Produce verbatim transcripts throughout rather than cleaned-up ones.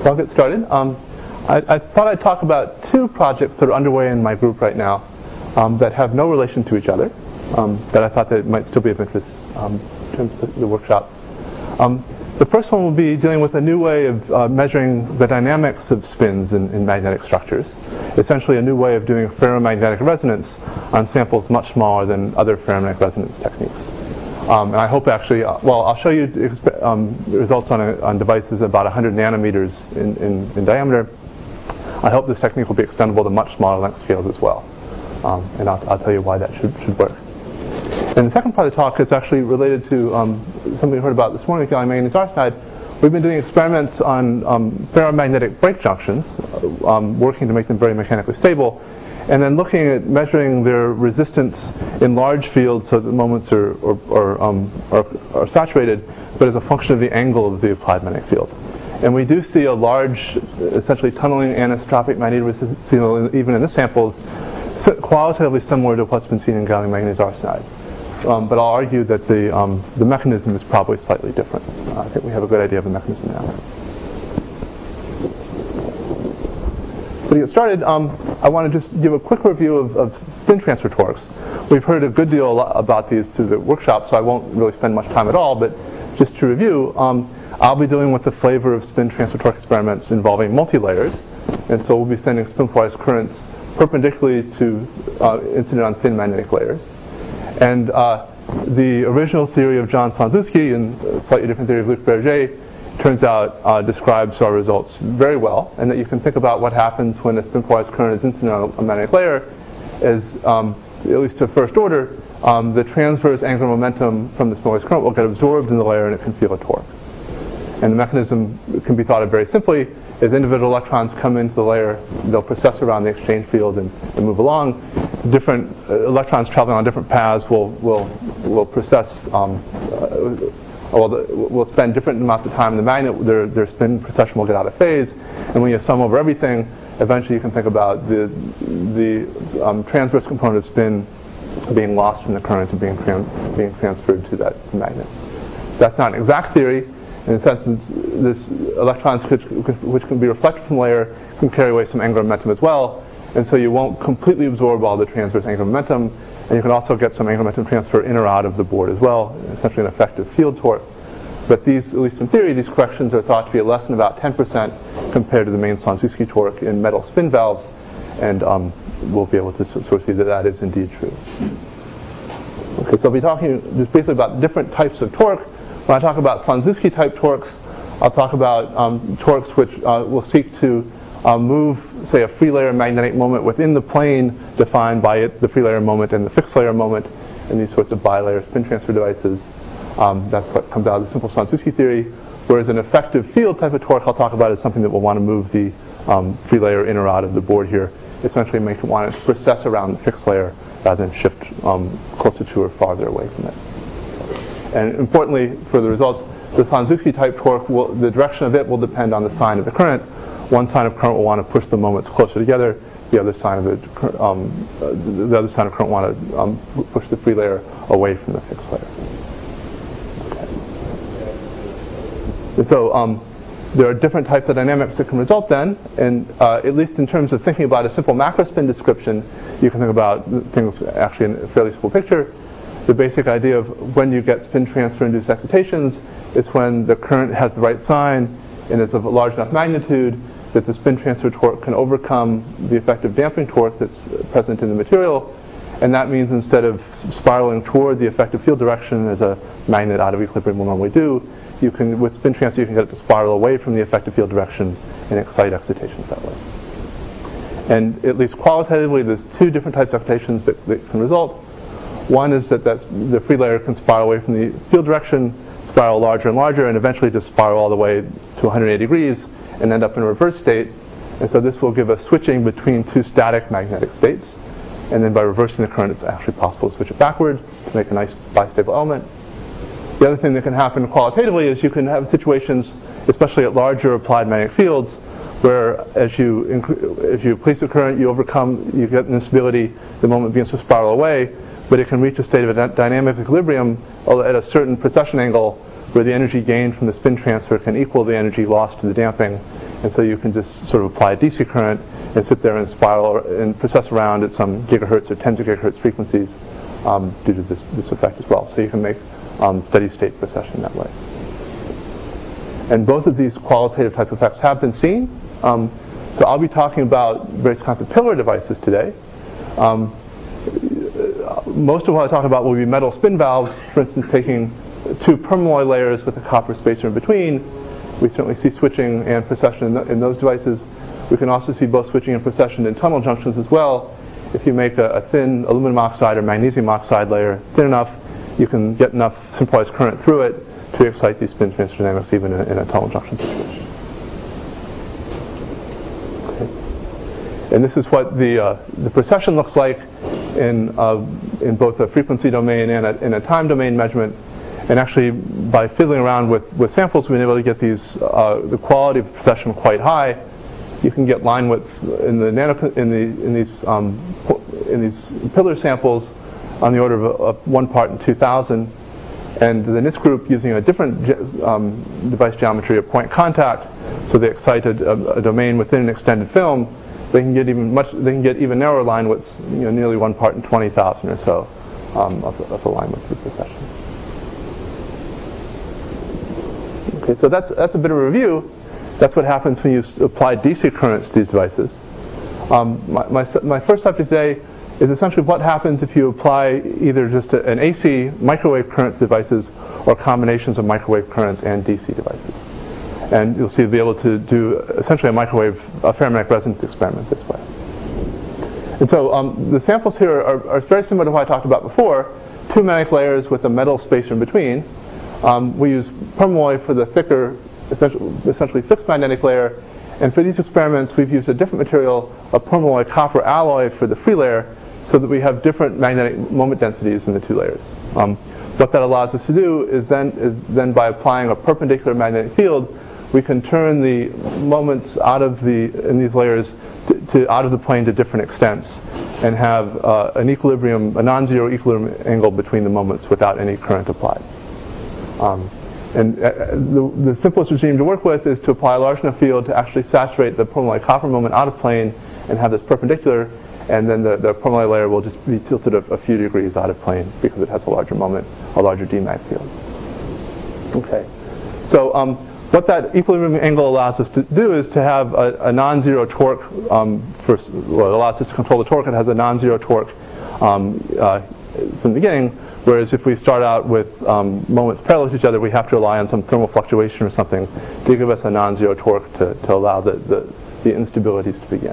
So I'll get started. Um, I, I thought I'd talk about two projects that are underway in my group right now um, that have no relation to each other, um, that I thought that might still be of interest um, in terms of the, the workshop. Um, the first one will be dealing with a new way of uh, measuring the dynamics of spins in, in magnetic structures. Essentially a new way of doing ferromagnetic resonance on samples much smaller than other ferromagnetic resonance techniques. Um, and I hope actually, uh, well, I'll show you um, results on, a, on devices about one hundred nanometers in, in, in diameter. I hope this technique will be extendable to much smaller length scales as well. Um, and I'll, I'll tell you why that should, should work. And the second part of the talk is actually related to um, something we heard about this morning with gallium manganese arsenide. We've been doing experiments on um, ferromagnetic break junctions, uh, um, working to make them very mechanically stable, and then looking at measuring their resistance in large fields so that the moments are, or, or, um, are, are saturated, but as a function of the angle of the applied magnetic field. And we do see a large, essentially tunneling anisotropic magnetic resistance signal even in the samples, qualitatively similar to what's been seen in gallium manganese arsenide. Um, but I'll argue that the, um, the mechanism is probably slightly different. Uh, I think we have a good idea of the mechanism now. So to get started, um, I want to just give a quick review of, of spin transfer torques. We've heard a good deal about these through the workshop, so I won't really spend much time at all, but just to review, um, I'll be dealing with the flavor of spin transfer torque experiments involving multi-layers, and so we'll be sending spin polarized currents perpendicularly to uh, incident on thin magnetic layers. And uh, the original theory of John Slonczewski and a slightly different theory of Luc Berger turns out uh, describes our results very well, and that you can think about what happens when a spin polarized current is incident on a magnetic layer is, um, at least to first order, um, the transverse angular momentum from the spin polarized current will get absorbed in the layer and it can feel a torque. And the mechanism can be thought of very simply as individual electrons come into the layer, they'll process around the exchange field and, and move along. Different uh, electrons traveling on different paths will will will process. Um, uh, well, the, will spend different amounts of time in the magnet. Their their spin precession will get out of phase, and when you sum over everything, eventually you can think about the the um, transverse component of spin being lost from the current and being tran- being transferred to that magnet. That's not an exact theory. In a sense, this electrons which, which can be reflected from the layer can carry away some angular momentum as well, and so you won't completely absorb all the transverse angular momentum, and you can also get some angular momentum transfer in or out of the board as well, essentially an effective field torque. But these, at least in theory, these corrections are thought to be less than about ten percent compared to the main Slonczewski torque in metal spin valves, and um, we'll be able to sort of see that that is indeed true. Okay, so I'll be talking just briefly about different types of torque. When I talk about Slonczewski type torques, I'll talk about um, torques which uh, will seek to uh, move, say, a free layer magnetic moment within the plane defined by it, the free layer moment and the fixed layer moment in these sorts of bilayer spin transfer devices. Um, that's what comes out of the simple Slonczewski theory. Whereas an effective field type of torque I'll talk about is something that will want to move the um, free layer in or out of the board here, essentially make it want it to process around the fixed layer rather than shift um, closer to or farther away from it. And importantly, for the results, the Slonczewski type torque, will, the direction of it will depend on the sign of the current. One sign of current will want to push the moments closer together. The other sign of the, um, uh, the other sign of current want to um, push the free layer away from the fixed layer. Okay. And so um, there are different types of dynamics that can result then, and uh, at least in terms of thinking about a simple macrospin description, you can think about things actually in a fairly simple picture. The basic idea of when you get spin transfer induced excitations is when the current has the right sign and is of a large enough magnitude that the spin transfer torque can overcome the effective damping torque that's present in the material, and that means instead of spiraling toward the effective field direction as a magnet out of equilibrium will normally do, you can, with spin transfer, you can get it to spiral away from the effective field direction and excite excitations that way. And at least qualitatively, there's two different types of excitations that, that can result. One is that that's, the free layer can spiral away from the field direction, spiral larger and larger, and eventually just spiral all the way to one hundred eighty degrees and end up in a reverse state. And so this will give us switching between two static magnetic states. And then by reversing the current, it's actually possible to switch it backward to make a nice bistable element. The other thing that can happen qualitatively is you can have situations, especially at larger applied magnetic fields, where as you inc- if you place the current, you overcome, you get an instability, the moment begins to spiral away, but it can reach a state of a dynamic equilibrium at a certain precession angle where the energy gained from the spin transfer can equal the energy lost to the damping, And so you can just sort of apply a D C current and sit there and spiral and process around at some gigahertz or tens of gigahertz frequencies um, due to this, this effect as well. So you can make um, steady state precession that way. And both of these qualitative type effects have been seen. Um, so I'll be talking about various kinds of pillar devices today. Um, most of what I talk about will be metal spin valves, for instance, taking two permalloy layers with a copper spacer in between. We certainly see switching and precession in, th in those devices. We can also see both switching and precession in tunnel junctions as well. If you make a, a thin aluminum oxide or magnesium oxide layer thin enough, you can get enough centralized current through it to excite these spin transfer dynamics even in a, in a tunnel junction situation. Okay. And this is what the, uh, the precession looks like in, uh, in both a frequency domain and a, in a time domain measurement. And actually, by fiddling around with, with samples, we've been able to get these, uh, the quality of precession quite high. You can get line widths in the nano, in the in these um, in these pillar samples on the order of, of one part in two thousand. And the NIST group, using a different ge um, device geometry of point contact, so they excite a, a, a domain within an extended film. They can get even much. They can get even narrower line widths, you know, nearly one part in twenty thousand or so um, of, of the line width of the precession. Okay, so that's that's a bit of a review. That's what happens when you apply D C currents to these devices. Um, my, my, my first subject today is essentially what happens if you apply either just a, an A C microwave current to devices or combinations of microwave currents and D C devices. And you'll see you'll be able to do essentially a microwave a ferromagnetic resonance experiment this way. And so um, the samples here are, are very similar to what I talked about before. Two magnetic layers with a metal spacer in between. Um, we use permalloy for the thicker, essentially, essentially fixed magnetic layer. And for these experiments, we've used a different material, a permalloy copper alloy for the free layer, so that we have different magnetic moment densities in the two layers. Um, what that allows us to do is then, is then by applying a perpendicular magnetic field, we can turn the moments out of the in these layers to, to out of the plane to different extents, and have uh, an equilibrium, a non-zero equilibrium angle between the moments without any current applied. Um, and uh, the, the simplest regime to work with is to apply a large enough field to actually saturate the permalloy copper moment out of plane and have this perpendicular, and then the, the permalloy layer will just be tilted a, a few degrees out of plane because it has a larger moment, a larger D mag field. Okay, so um, what that equilibrium angle allows us to do is to have a, a non-zero torque. Um, for, well, it allows us to control the torque. It has a non-zero torque um, uh, from the beginning. Whereas if we start out with um, moments parallel to each other, we have to rely on some thermal fluctuation or something to give us a non-zero torque to, to allow the, the, the instabilities to begin.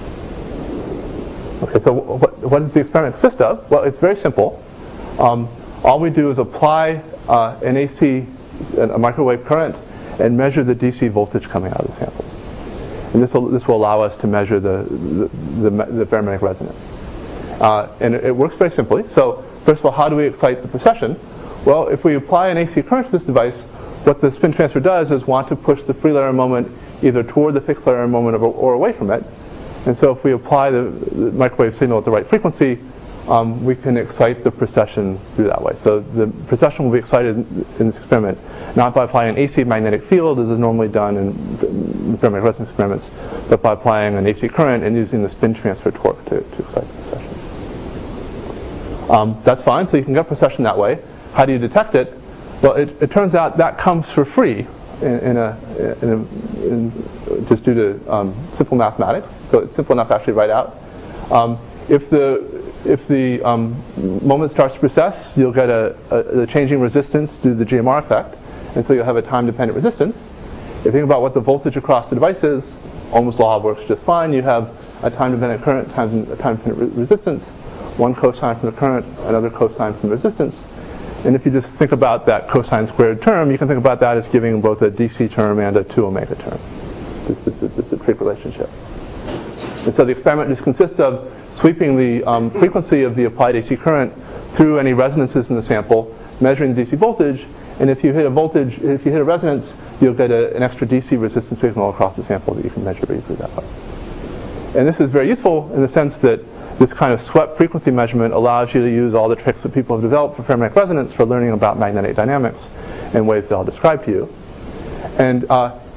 Okay, so what, what does the experiment consist of? Well, it's very simple. Um, all we do is apply uh, an A C, a microwave current, and measure the D C voltage coming out of the sample. And this will, this will allow us to measure the, the, the, the ferromagnetic resonance. Uh, and it, it works very simply. So first of all, how do we excite the precession? Well, if we apply an A C current to this device, what the spin transfer does is want to push the free layer moment either toward the fixed layer moment or, or away from it. And so if we apply the, the microwave signal at the right frequency, um, we can excite the precession through that way. So the precession will be excited in this experiment not by applying an A C magnetic field as is normally done in ferromagnetic resonance experiments, but by applying an A C current and using the spin transfer torque to, to excite the precession. Um, that's fine, so you can get precession that way. How do you detect it? Well, it, it turns out that comes for free in, in a, in a in, just due to um, simple mathematics. So it's simple enough to actually write out. Um, if the if the um, moment starts to precess, you'll get a, a, a changing resistance due to the G M R effect, and so you'll have a time-dependent resistance. If you think about what the voltage across the device is, Ohm's law works just fine. You have a time-dependent current times a time-dependent re resistance. One cosine from the current, another cosine from the resistance. And if you just think about that cosine squared term, you can think about that as giving both a D C term and a two omega term. This, this, this, this is a trig relationship. And so the experiment just consists of sweeping the um, frequency of the applied A C current through any resonances in the sample, measuring the D C voltage, and if you hit a voltage, if you hit a resonance, you'll get a, an extra D C resistance signal across the sample that you can measure very easily that way. And this is very useful in the sense that this kind of swept frequency measurement allows you to use all the tricks that people have developed for ferromagnetic resonance for learning about magnetic dynamics in ways that I'll describe to you. And uh,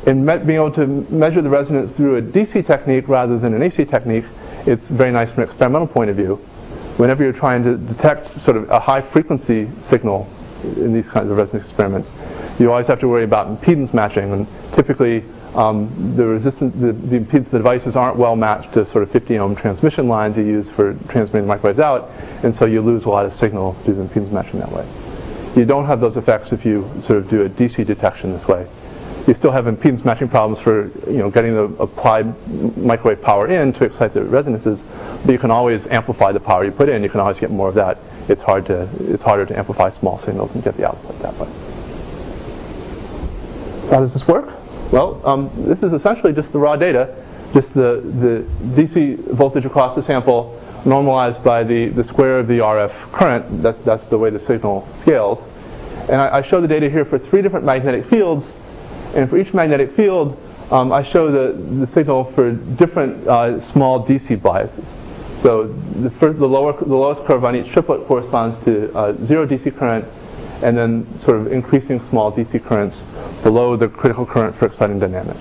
in me- being able to measure the resonance through a D C technique rather than an A C technique, it's very nice from an experimental point of view. Whenever you're trying to detect sort of a high frequency signal in these kinds of resonance experiments, you always have to worry about impedance matching, and typically um, the resistance, the, the impedance of the devices aren't well matched to sort of fifty ohm transmission lines you use for transmitting the microwaves out, and so you lose a lot of signal due to impedance matching that way. You don't have those effects if you sort of do a D C detection this way. You still have impedance matching problems for you know getting the applied microwave power in to excite the resonances, but you can always amplify the power you put in. You can always get more of that. It's hard to it's harder to amplify small signals and get the output that way. So how does this work? Well, um, this is essentially just the raw data, just the the D C voltage across the sample normalized by the, the square of the R F current. That's that's the way the signal scales. And I, I show the data here for three different magnetic fields. And for each magnetic field, um, I show the, the signal for different uh, small D C biases. So the, first, the, lower, the lowest curve on each triplet corresponds to uh, zero D C current, and then sort of increasing small D C currents below the critical current for exciting dynamics.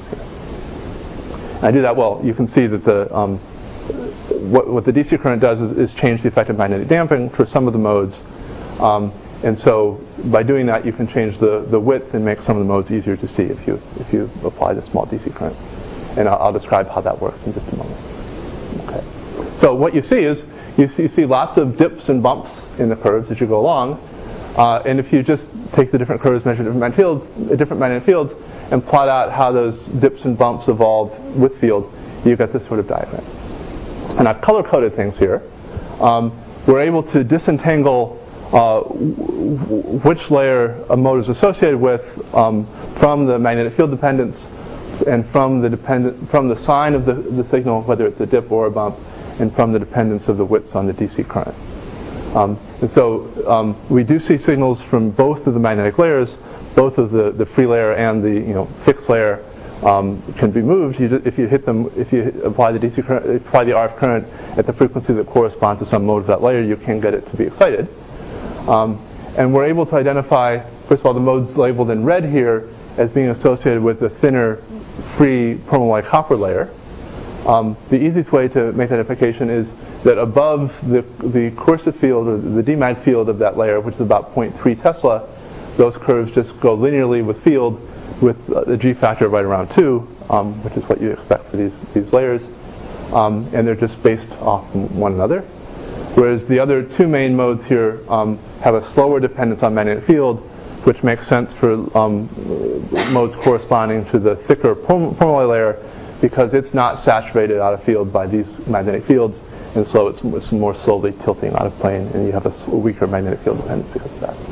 And I do that well. You can see that the um, what, what the D C current does is, is change the effective magnetic damping for some of the modes. Um, And so by doing that, you can change the, the width and make some of the modes easier to see if you if you apply the small D C current. And I'll, I'll describe how that works in just a moment. Okay. So what you see is you see, you see lots of dips and bumps in the curves as you go along. Uh, and if you just take the different curves, measure different magnetic fields, uh, different magnetic fields, and plot out how those dips and bumps evolve with field, you get this sort of diagram. And I've color-coded things here. Um, we're able to disentangle Uh, w- which layer a mode is associated with um, from the magnetic field dependence and from the dependent from the sign of the, the signal, whether it's a dip or a bump, and from the dependence of the widths on the D C current. Um, and so um, we do see signals from both of the magnetic layers, both of the, the free layer and the you know fixed layer um, can be moved. You just, if you hit them, if you apply the D C current, apply the R F current at the frequency that corresponds to some mode of that layer, you can get it to be excited. Um, and we're able to identify, first of all, the modes labeled in red here as being associated with the thinner, free permalloy copper layer. Um, the easiest way to make that identification is that above the, the coercive field, or the D mag field of that layer, which is about zero point three Tesla, those curves just go linearly with field with the G factor right around two, um, which is what you expect for these, these layers. Um, and they're just based off one another. Whereas the other two main modes here um, have a slower dependence on magnetic field, which makes sense for um, modes corresponding to the thicker perm- permalloy layer, because it's not saturated out of field by these magnetic fields, and so it's, it's more slowly tilting out of plane, and you have a, a weaker magnetic field dependence because of that.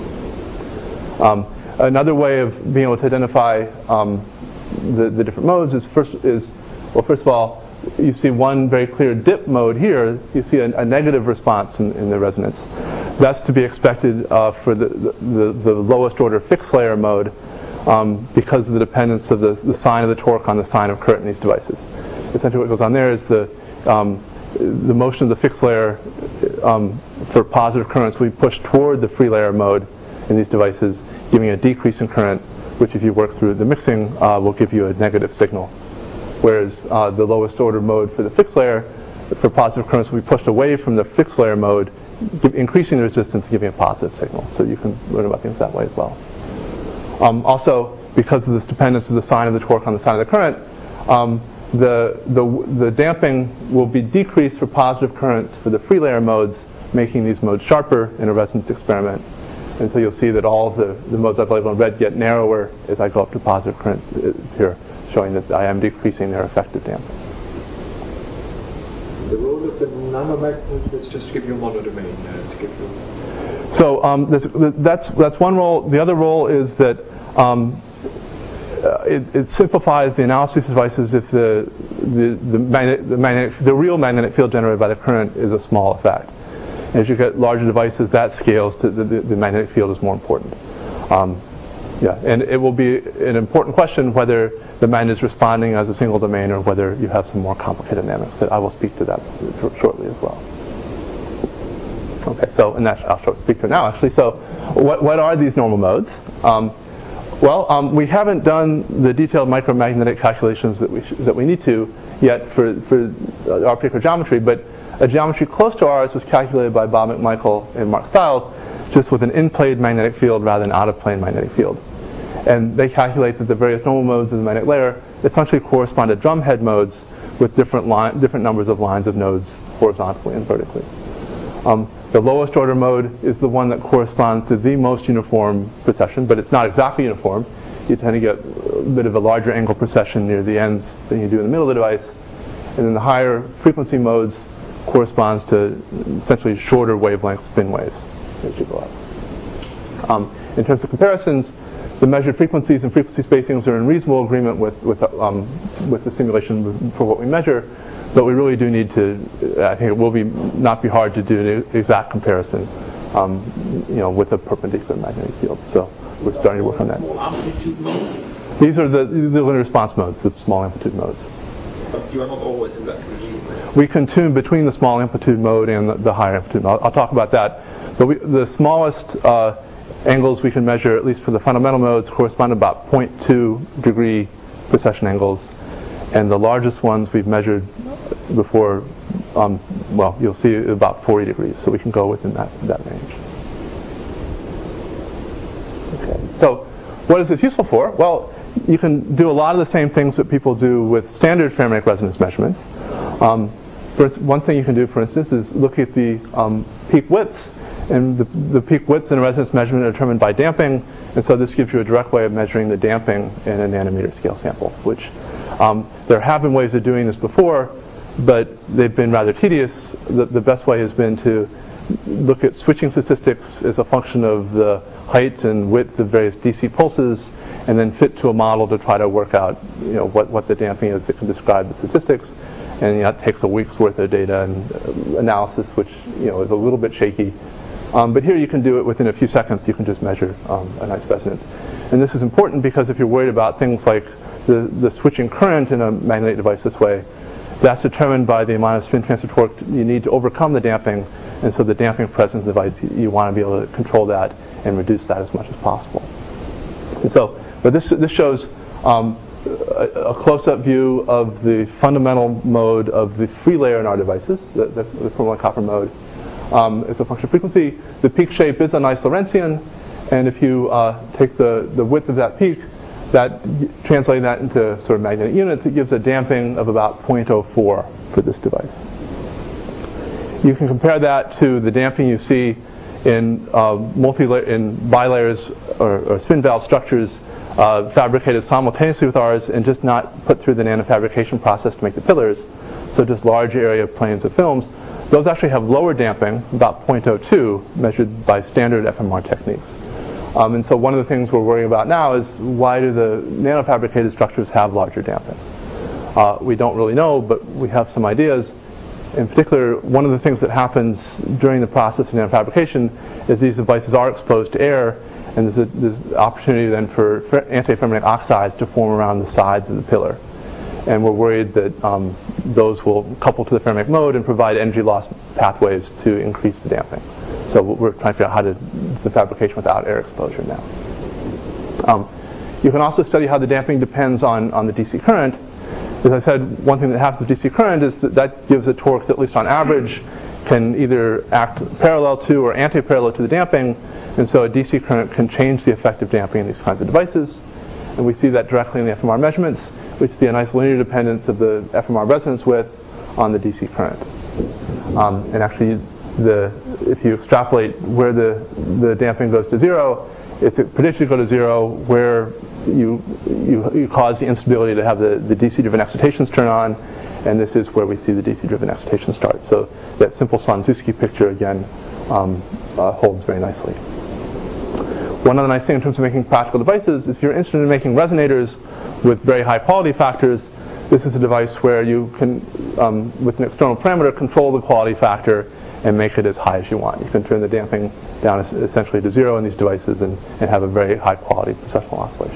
Um, another way of being able to identify um, the, the different modes is first is well, first of all, you see one very clear dip mode here. You see a, a negative response in, in the resonance. That's to be expected uh, for the, the, the lowest order fixed layer mode um, because of the dependence of the, the sign of the torque on the sign of current in these devices. Essentially what goes on there is the, um, the motion of the fixed layer um, for positive currents we push toward the free layer mode in these devices, giving a decrease in current, which if you work through the mixing uh, will give you a negative signal. Whereas uh, the lowest order mode for the fixed layer, for positive currents, will be pushed away from the fixed layer mode, give, increasing the resistance, giving a positive signal. So you can learn about things that way as well. Um, also, because of this dependence of the sign of the torque on the sign of the current, um, the, the, the damping will be decreased for positive currents for the free layer modes, making these modes sharper in a resonance experiment. And so you'll see that all of the, the modes I've labeled in red get narrower as I go up to positive currents here, showing that I am decreasing their effective damping. The role of the nanomagnet is just to give you a monodomain. Uh, to give you so um, this, that's that's one role. The other role is that um, uh, it, it simplifies the analysis devices if the the the, magnet, the, magnetic, the real magnetic field generated by the current is a small effect. As you get larger devices, that scales to the, the, the magnetic field is more important. Um, Yeah, and it will be an important question whether the magnet is responding as a single domain or whether you have some more complicated dynamics. That I will speak to that shortly as well. Okay, so and that I'll speak to it now actually. So, what what are these normal modes? Um, Well, um, we haven't done the detailed micromagnetic calculations that we sh- that we need to yet for for uh, our particular geometry, but a geometry close to ours was calculated by Bob McMichael and Mark Stiles, just with an in-plane magnetic field rather than out-of-plane magnetic field. And they calculate that the various normal modes of the magnetic layer essentially correspond to drumhead modes with different line, different numbers of lines of nodes horizontally and vertically. Um, the lowest order mode is the one that corresponds to the most uniform precession, but it's not exactly uniform. You tend to get a bit of a larger angle precession near the ends than you do in the middle of the device. And then the higher frequency modes corresponds to essentially shorter wavelength spin waves as you go up. Um, in terms of comparisons, the measured frequencies and frequency spacings are in reasonable agreement with with, um, with the simulation for what we measure, but we really do need to. I think it will be not be hard to do an exact comparison, um, you know, with a perpendicular magnetic field. So we're starting to work on that. These are the the linear response modes, the small amplitude modes. But you are not always in that regime. We can tune between the small amplitude mode and the, the higher amplitude mode. I'll, I'll talk about that. But we, the smallest uh, angles we can measure, at least for the fundamental modes, correspond to about zero point two degree precession angles. And the largest ones we've measured before, um, well, you'll see about forty degrees. So we can go within that, that range. Okay. So what is this useful for? Well, you can do a lot of the same things that people do with standard ferromagnetic resonance measurements. Um, first, one thing you can do, for instance, is look at the um, peak widths. And the, the peak widths in a resonance measurement are determined by damping. And so this gives you a direct way of measuring the damping in a nanometer scale sample, which um, there have been ways of doing this before, but they've been rather tedious. The, the best way has been to look at switching statistics as a function of the height and width of various D C pulses, and then fit to a model to try to work out, you know, what, what the damping is that can describe the statistics. And you know, it takes a week's worth of data and uh, analysis, which you know is a little bit shaky. Um, but here you can do it within a few seconds. You can just measure um, a nice resonance. And this is important because if you're worried about things like the, the switching current in a magnetic device this way, that's determined by the amount of spin transfer torque you need to overcome the damping. And so the damping present in the device, you, you want to be able to control that and reduce that as much as possible. And so, but this this shows um, a, a close-up view of the fundamental mode of the free layer in our devices, the, the, the permanent copper mode. Um, it's a function of frequency. The peak shape is a nice Lorentzian, and if you uh, take the, the width of that peak, that translating that into sort of magnetic units, it gives a damping of about zero point zero four for this device. You can compare that to the damping you see in uh, multi in bilayers or, or spin valve structures uh, fabricated simultaneously with ours, and just not put through the nanofabrication process to make the pillars. So just large area planes of films. Those actually have lower damping, about zero point zero two, measured by standard F M R techniques. Um, and so one of the things we're worrying about now is why do the nanofabricated structures have larger damping? Uh, we don't really know, but we have some ideas. In particular, one of the things that happens during the process of nanofabrication is these devices are exposed to air, and there's, a, there's opportunity then for antiferromagnetic oxides to form around the sides of the pillar. And we're worried that um, those will couple to the ferromagnetic mode and provide energy loss pathways to increase the damping. So we're trying to figure out how to do the fabrication without air exposure now. Um, you can also study how the damping depends on, on the D C current. As I said, one thing that happens with D C current is that that gives a torque that, at least on average, can either act parallel to or anti-parallel to the damping. And so a D C current can change the effective damping in these kinds of devices. And we see that directly in the F M R measurements. We see a nice linear dependence of the F M R resonance width on the D C current. Um, and actually, the, if you extrapolate where the, the damping goes to zero, it's predicted to go to zero where you, you, you cause the instability to have the, the D C-driven excitations turn on, and this is where we see the D C-driven excitation start. So that simple Sonzuski picture, again, um, uh, holds very nicely. One other nice thing in terms of making practical devices is if you're interested in making resonators with very high quality factors, this is a device where you can, um, with an external parameter, control the quality factor and make it as high as you want. You can turn the damping down essentially to zero in these devices and, and have a very high quality processional oscillation.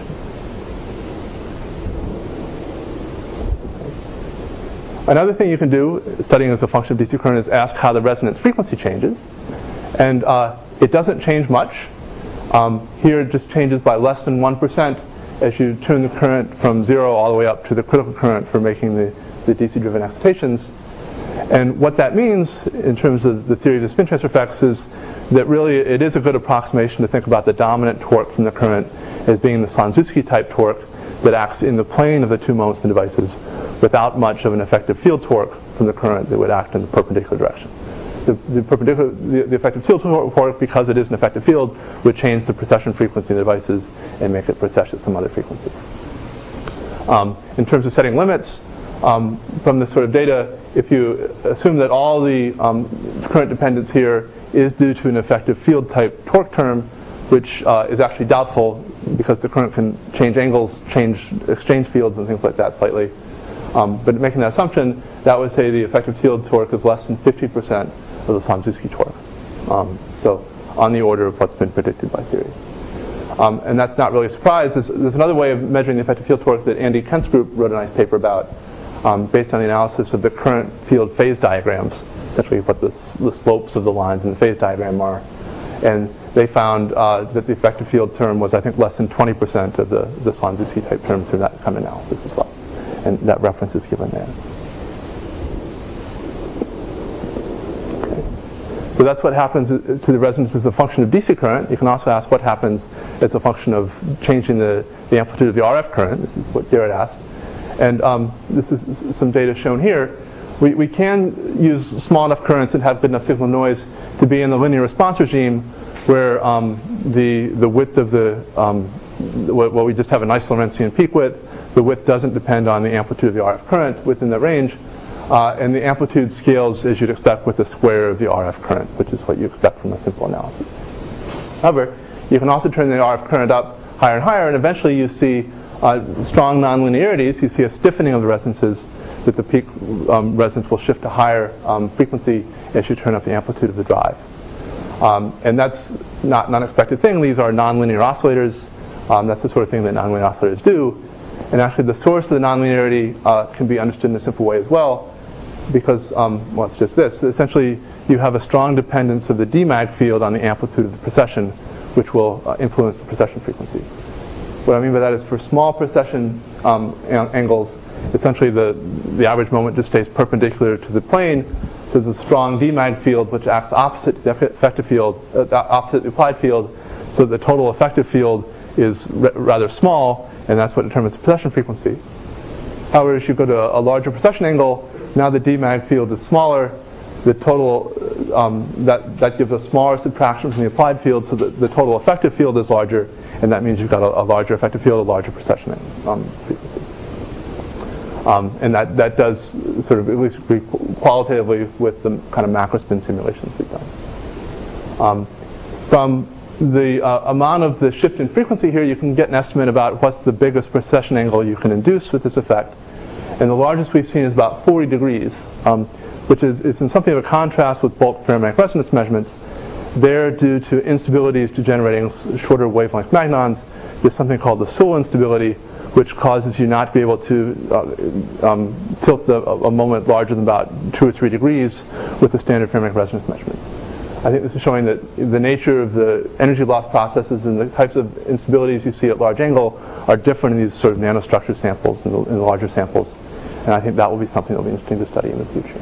Another thing you can do, studying as a function of D C current, is ask how the resonance frequency changes. And uh, it doesn't change much. Um, here it just changes by less than one percent as you turn the current from zero all the way up to the critical current for making the, the D C-driven excitations. And what that means in terms of the theory of the spin transfer effects is that really it is a good approximation to think about the dominant torque from the current as being the Sonszewski type torque that acts in the plane of the two Mogensen devices without much of an effective field torque from the current that would act in the perpendicular direction. The, the, perpendicular, the, the effective field torque, because it is an effective field, would change the precession frequency of the devices and make it precess at some other frequency. Um, in terms of setting limits, um, from this sort of data, if you assume that all the um, current dependence here is due to an effective field type torque term, which uh, is actually doubtful because the current can change angles, change exchange fields and things like that slightly. Um, but making that assumption, that would say the effective field torque is less than fifty percent of the Sonszewski torque. Um, so on the order of what's been predicted by theory. Um, and that's not really a surprise. There's, there's another way of measuring the effective field torque that Andy Kent's group wrote a nice paper about um, based on the analysis of the current field phase diagrams, essentially what the, the slopes of the lines in the phase diagram are. And they found uh, that the effective field term was, I think, less than twenty percent of the, the Sonszewski type term through that kind of analysis as well. And that reference is given there. Okay. So that's what happens to the resonance as a function of D C current. You can also ask what happens as a function of changing the, the amplitude of the R F current. This is what Garrett asked. And um, this is some data shown here. We, we can use small enough currents and have good enough signal noise to be in the linear response regime where um, the, the width of the, um, well, we just have a nice Lorentzian peak width. The width doesn't depend on the amplitude of the R F current within the range. Uh, and the amplitude scales as you'd expect with the square of the R F current, which is what you expect from a simple analysis. However, you can also turn the R F current up higher and higher, and eventually you see uh, strong nonlinearities. You see a stiffening of the resonances, that the peak um, resonance will shift to higher um, frequency as you turn up the amplitude of the drive. Um, and that's not an unexpected thing. These are nonlinear oscillators. Um, that's the sort of thing that nonlinear oscillators do. And actually the source of the nonlinearity uh, can be understood in a simple way as well, because, um, well, it's just this. Essentially, you have a strong dependence of the D mag field on the amplitude of the precession, which will uh, influence the precession frequency. What I mean by that is for small precession um, angles, essentially the, the average moment just stays perpendicular to the plane. So there's a strong D mag field which acts opposite the effective field, uh, opposite the applied field, so the total effective field is r- rather small, and that's what determines the precession frequency. However, as you go to a, a larger precession angle, now the D mag field is smaller. The total, um, that, that gives a smaller subtraction from the applied field, so that the total effective field is larger, and that means you've got a, a larger effective field, a larger precession um, frequency. Um, and that, that does sort of at least agree qualitatively with the kind of macrospin simulations we've done. Um, from the uh, amount of the shift in frequency here, you can get an estimate about what's the biggest precession angle you can induce with this effect. And the largest we've seen is about forty degrees, um, which is, is in something of a contrast with bulk ferromagnetic resonance measurements. There, due to instabilities to generating shorter wavelength magnons, there's something called the Soule instability, which causes you not to be able to uh, um, tilt the, a moment larger than about two or three degrees with the standard ferromagnetic resonance measurements. I think this is showing that the nature of the energy loss processes and the types of instabilities you see at large angle are different in these sort of nanostructured samples and the, in the larger samples. And I think that will be something that will be interesting to study in the future.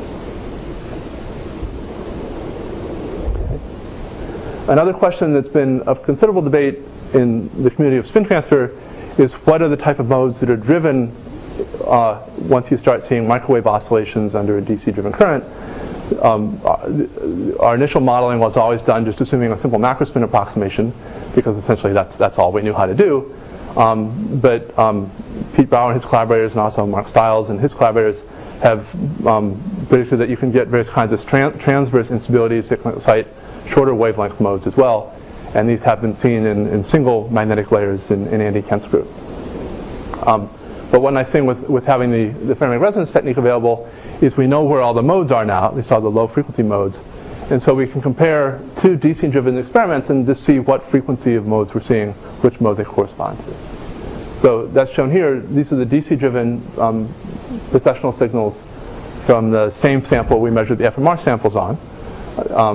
Okay. Another question that's been of considerable debate in the community of spin transfer is what are the type of modes that are driven uh, once you start seeing microwave oscillations under a D C-driven current. Um, our initial modeling was always done just assuming a simple macrospin approximation, because essentially that's that's all we knew how to do. Um, but um, Pete Brower and his collaborators, and also Mark Stiles and his collaborators, have um, predicted that you can get various kinds of tran- transverse instabilities that can excite shorter wavelength modes as well. And these have been seen in, in single magnetic layers in, in Andy Kent's group. Um, but one nice thing with, with having the, the ferromagnetic resonance technique available is we know where all the modes are now, at least all the low frequency modes. And so we can compare two D C-driven experiments and just see what frequency of modes we're seeing, which mode they correspond to. So that's shown here. These are the D C-driven um, precessional signals from the same sample we measured the F M R samples on. Um,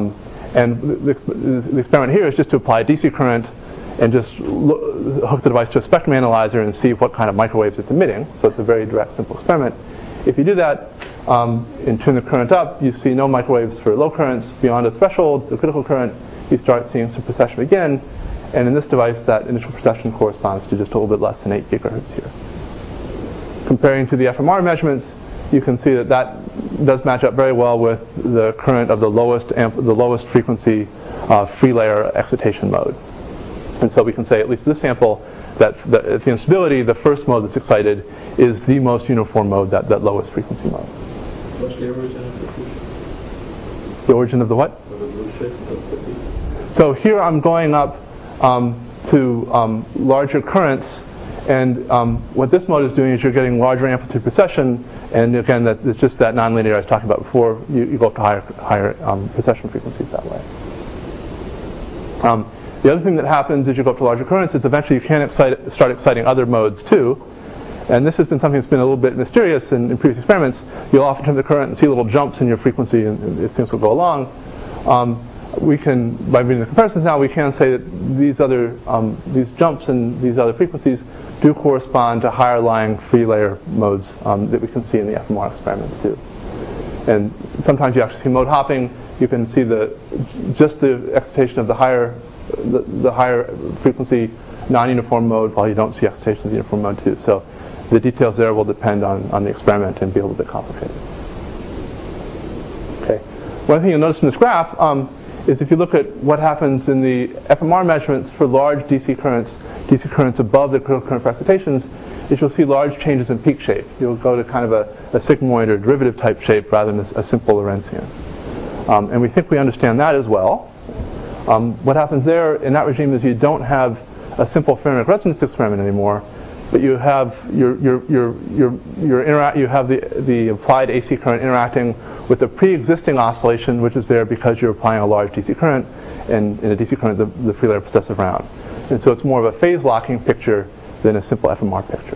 And the, the experiment here is just to apply a D C current and just look, hook the device to a spectrum analyzer and see what kind of microwaves it's emitting. So it's a very direct, simple experiment. If you do that um, and turn the current up, you see no microwaves for low currents. Beyond a threshold, the critical current, you start seeing some precession again. And in this device, that initial precession corresponds to just a little bit less than eight gigahertz here. Comparing to the F M R measurements, you can see that that does match up very well with the current of the lowest amp- the lowest frequency uh, free layer excitation mode. And so we can say, at least in this sample, that the, the instability, the first mode that's excited, is the most uniform mode, that, that lowest frequency mode. What's the origin of the blue shift? The origin of the what? Of the blue shift of the beat? So here I'm going up um, to um, larger currents, and um, what this mode is doing is you're getting larger amplitude precession, and again, that, it's just that nonlinear I was talking about before. You, you go up to higher, higher um, precession frequencies that way. Um, the other thing that happens as you go up to larger currents is eventually you can excite, start exciting other modes too. And this has been something that's been a little bit mysterious in, in previous experiments. You'll often turn the current and see little jumps in your frequency, and, and things will go along. Um, we can, by reading the comparisons now, we can say that these other um, these jumps and these other frequencies do correspond to higher lying free layer modes um, that we can see in the F M R experiments too. And sometimes you actually see mode hopping. You can see the just the excitation of the higher the, the higher frequency non-uniform mode, while you don't see excitation of the uniform mode too. So the details there will depend on, on the experiment and be a little bit complicated. Okay. One thing you'll notice in this graph um, is if you look at what happens in the F M R measurements for large D C currents, D C currents above the critical current for excitations, is you'll see large changes in peak shape. You'll go to kind of a, a sigmoid or derivative type shape rather than a, a simple Lorentzian. Um, and we think we understand that as well. Um, what happens there in that regime is you don't have a simple fermionic resonance experiment anymore, but you have your your your your your intera- you have the the applied A C current interacting with the pre-existing oscillation, which is there because you're applying a large D C current, and in a D C current the, the free layer precesses around. And so it's more of a phase locking picture than a simple F M R picture.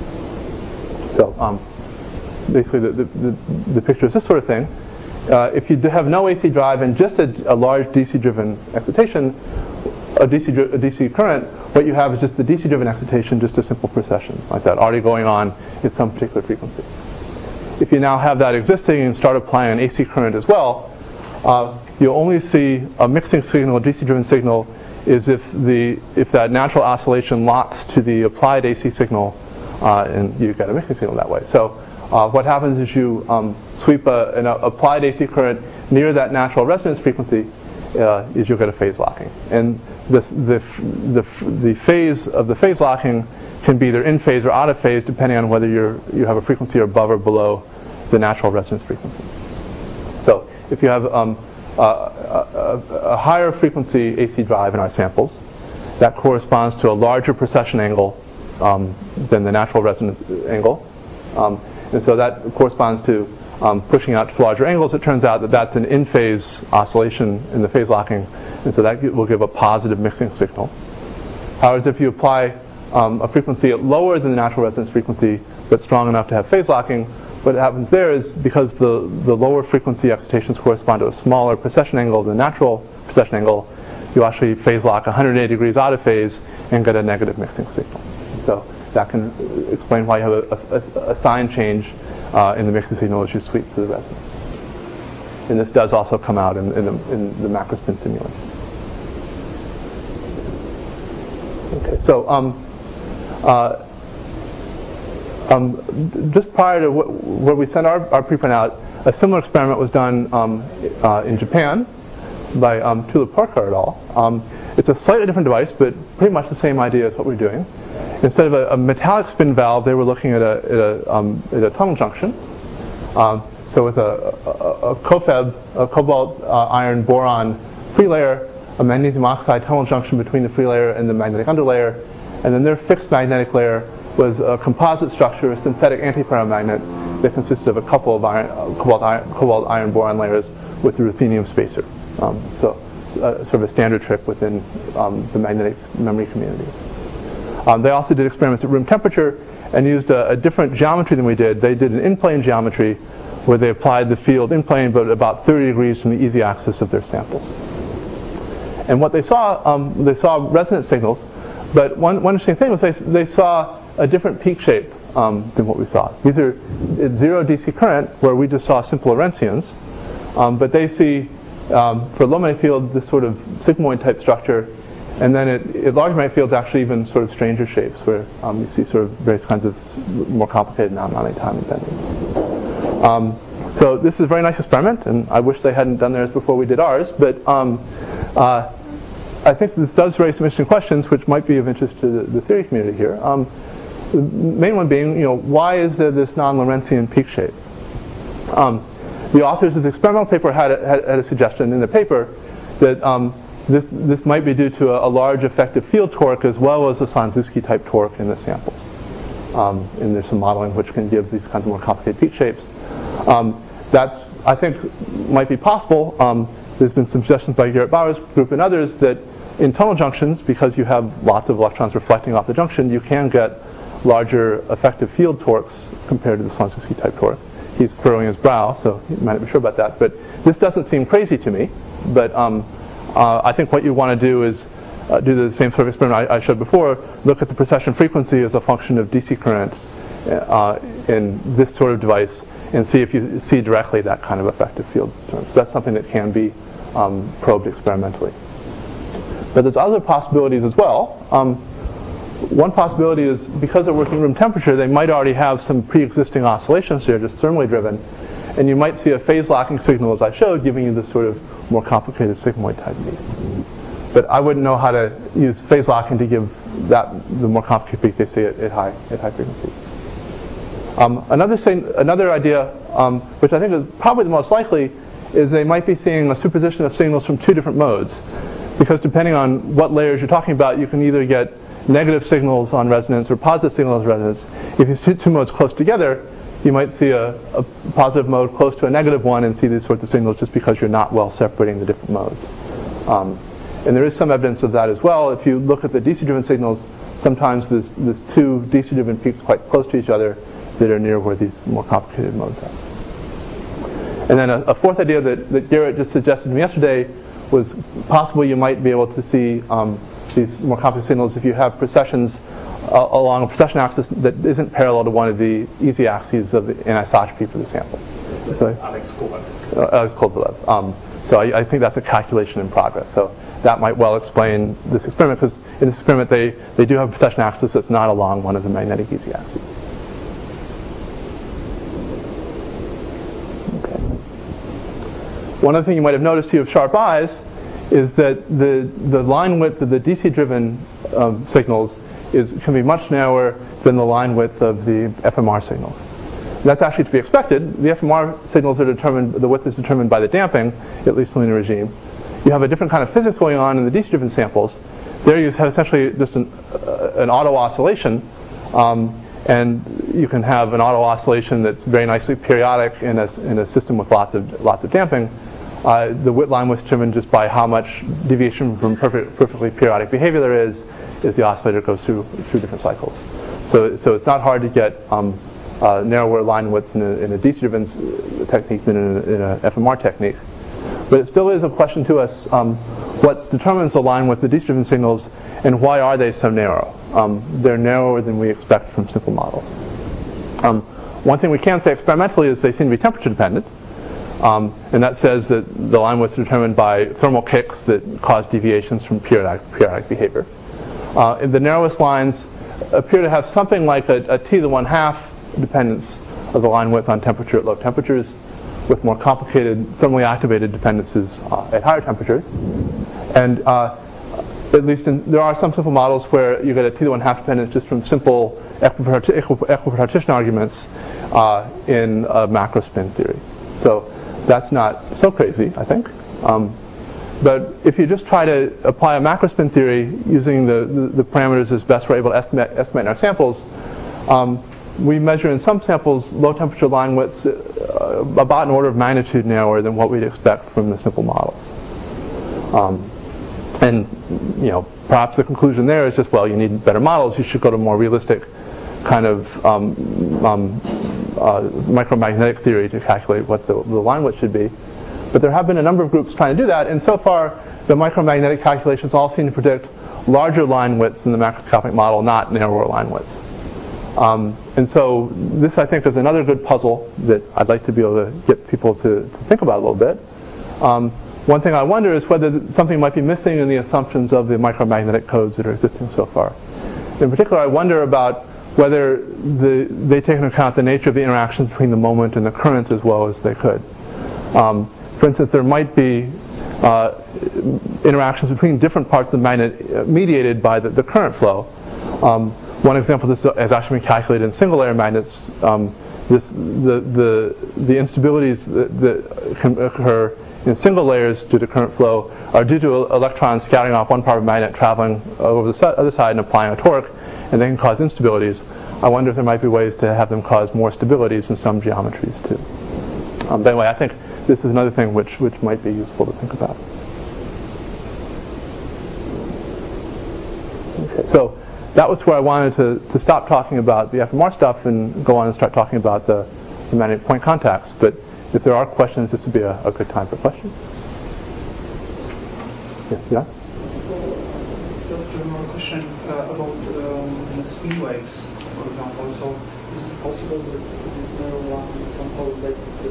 So um, basically the, the the the picture is this sort of thing. Uh, if you have no A C drive and just a, a large D C-driven excitation, a D C, a D C current, what you have is just the D C-driven excitation, just a simple precession like that, already going on at some particular frequency. If you now have that existing and start applying an A C current as well, uh, you'll only see a mixing signal, a D C-driven signal, is if the if that natural oscillation locks to the applied A C signal, uh, and you get a mixing signal that way. So uh, what happens is you um, sweep a, an applied A C current near that natural resonance frequency, uh, is you'll get a phase locking. And this, the, the, the phase of the phase locking can be either in phase or out of phase depending on whether you're, you have a frequency above or below the natural resonance frequency. So if you have um, a, a, a higher frequency A C drive in our samples, that corresponds to a larger precession angle um, than the natural resonance angle. Um, and so that corresponds to um, pushing out to larger angles. It turns out that that's an in-phase oscillation in the phase locking, and so that will give a positive mixing signal. However, if you apply um, a frequency lower than the natural resonance frequency, but strong enough to have phase locking, what happens there is because the, the lower frequency excitations correspond to a smaller precession angle than the natural precession angle, you actually phase lock one hundred eighty degrees out of phase and get a negative mixing signal. So that can explain why you have a, a, a sign change uh, in the mixing signal as you sweep through the resonance. And this does also come out in, in, the, in the macrospin simulation. Okay, so um, uh, um, just prior to wh- where we sent our, our preprint out, a similar experiment was done um, uh, in Japan by um, Tulip Parker et al. Um, it's a slightly different device, but pretty much the same idea as what we're doing. Instead of a, a metallic spin valve, they were looking at a, at a, um, at a tunnel junction. Um, so with a, a, a CoFeb, a cobalt uh, iron boron free layer, a magnesium oxide tunnel junction between the free layer and the magnetic underlayer, and then their fixed magnetic layer was a composite structure, a synthetic antiparamagnet that consisted of a couple of iron, uh, cobalt, iron, cobalt iron boron layers with the ruthenium spacer. Um, so uh, sort of a standard trick within um, the magnetic memory community. Um, they also did experiments at room temperature and used a, a different geometry than we did. They did an in-plane geometry where they applied the field in plane but about thirty degrees from the easy axis of their samples. And what they saw, um, they saw resonant signals, but one, one interesting thing was they, they saw a different peak shape um, than what we saw. These are it's zero D C current, where we just saw simple Lorentzians, um, but they see, um, for low magnetic field, this sort of sigmoid type structure, and then at, at large magnetic fields, actually even sort of stranger shapes, where um, you see sort of various kinds of more complicated non-Manet time dependence. Um, so this is a very nice experiment, and I wish they hadn't done theirs before we did ours, but um, uh, I think this does raise some interesting questions which might be of interest to the, the theory community here. Um, the main one being, you know, why is there this non-Lorentzian peak shape? Um, the authors of the experimental paper had a, had, had a suggestion in the paper that um, this, this might be due to a, a large effective field torque as well as a Slanczewski type torque in the samples. Um, and there's some modeling which can give these kinds of more complicated peak shapes. Um, that's, I think, might be possible. Um, there's been some suggestions by Gerrit Bauer's group and others that in tunnel junctions, because you have lots of electrons reflecting off the junction, you can get larger effective field torques compared to the Slanczewski type torque. He's furrowing his brow, so you might not be sure about that. But this doesn't seem crazy to me. But um, uh, I think what you want to do is uh, do the same sort of experiment I, I showed before. Look at the precession frequency as a function of D C current uh, in this sort of device, and see if you see directly that kind of effective field. So that's something that can be um, probed experimentally. But there's other possibilities as well. Um, one possibility is because they're working room temperature, they might already have some pre-existing oscillations here, just thermally driven, and you might see a phase locking signal, as I showed, giving you this sort of more complicated sigmoid type peak. But I wouldn't know how to use phase locking to give that the more complicated peak they see at, at high at high frequency. Um, another thing, another idea, um, which I think is probably the most likely, is they might be seeing a superposition of signals from two different modes. Because depending on what layers you're talking about, you can either get negative signals on resonance or positive signals on resonance. If you see two modes close together, you might see a, a positive mode close to a negative one and see these sorts of signals just because you're not well separating the different modes. Um, and there is some evidence of that as well. If you look at the D C-driven signals, sometimes there's, there's two D C-driven peaks quite close to each other that are near where these more complicated modes are. And then a, a fourth idea that, that Gerrit just suggested to me yesterday was possibly you might be able to see um, these more complicated signals if you have precessions uh, along a precession axis that isn't parallel to one of the easy axes of the anisotropy for the sample. So, Alex Kovac. Uh, Alex Kovac. Um, so I, I think that's a calculation in progress. So that might well explain this experiment, because in this experiment they, they do have a precession axis that's not along one of the magnetic easy axes. One other thing you might have noticed, you have sharp eyes, is that the the line width of the D C-driven um, signals is can be much narrower than the line width of the F M R signals. And that's actually to be expected. The F M R signals are determined, the width is determined by the damping, at least in the linear regime. You have a different kind of physics going on in the D C-driven samples. There you have essentially just an, uh, an auto oscillation, um, and you can have an auto oscillation that's very nicely periodic in a in a system with lots of lots of damping. Uh, the width line was determined just by how much deviation from perfect, perfectly periodic behavior there is as the oscillator goes through through different cycles. So, so it's not hard to get um, uh, narrower line widths in a, in a D C-driven technique than in, a, in a F M R technique. But it still is a question to us: um, what determines the line width of the D C-driven signals, and why are they so narrow? Um, they're narrower than we expect from simple models. Um, one thing we can say experimentally is they seem to be temperature dependent. Um, and that says that the line width is determined by thermal kicks that cause deviations from periodic, periodic behavior. Uh, and the narrowest lines appear to have something like a, a t to the one half dependence of the line width on temperature at low temperatures, with more complicated thermally activated dependencies uh, at higher temperatures. And uh, at least in, there are some simple models where you get a t to the one half dependence just from simple equipartition arguments uh, in a macrospin theory. So that's not so crazy, I think. Um, but if you just try to apply a macrospin theory using the, the, the parameters as best we're able to estimate, estimate in our samples, um, we measure in some samples low temperature line widths uh, about an order of magnitude narrower than what we'd expect from the simple models. Um, and you know, perhaps the conclusion there is just, well, you need better models. You should go to more realistic kind of um, um, uh, micromagnetic theory to calculate what the, the line width should be. But there have been a number of groups trying to do that, and so far the micromagnetic calculations all seem to predict larger line widths in the macroscopic model, not narrower line widths. Um, and so this, I think, is another good puzzle that I'd like to be able to get people to, to think about a little bit. Um, one thing I wonder is whether something might be missing in the assumptions of the micromagnetic codes that are existing so far. In particular, I wonder about whether the, they take into account the nature of the interactions between the moment and the currents as well as they could. Um, for instance, there might be uh, interactions between different parts of the magnet uh, mediated by the, the current flow. Um, one example of this has actually been calculated in single-layer magnets. Um, this, the, the, the instabilities that, that can occur in single layers due to current flow are due to electrons scattering off one part of the magnet, traveling over the other side and applying a torque, and they can cause instabilities. I wonder if there might be ways to have them cause more stabilities in some geometries too. Um, but anyway, I think this is another thing which, which might be useful to think about. Okay, so that was where I wanted to, to stop talking about the F M R stuff and go on and start talking about the, the magnetic point contacts. But if there are questions, this would be a, a good time for questions. Yeah? yeah? Just one more question uh, about um, spin waves, for example. So is it possible that this narrow one somehow related to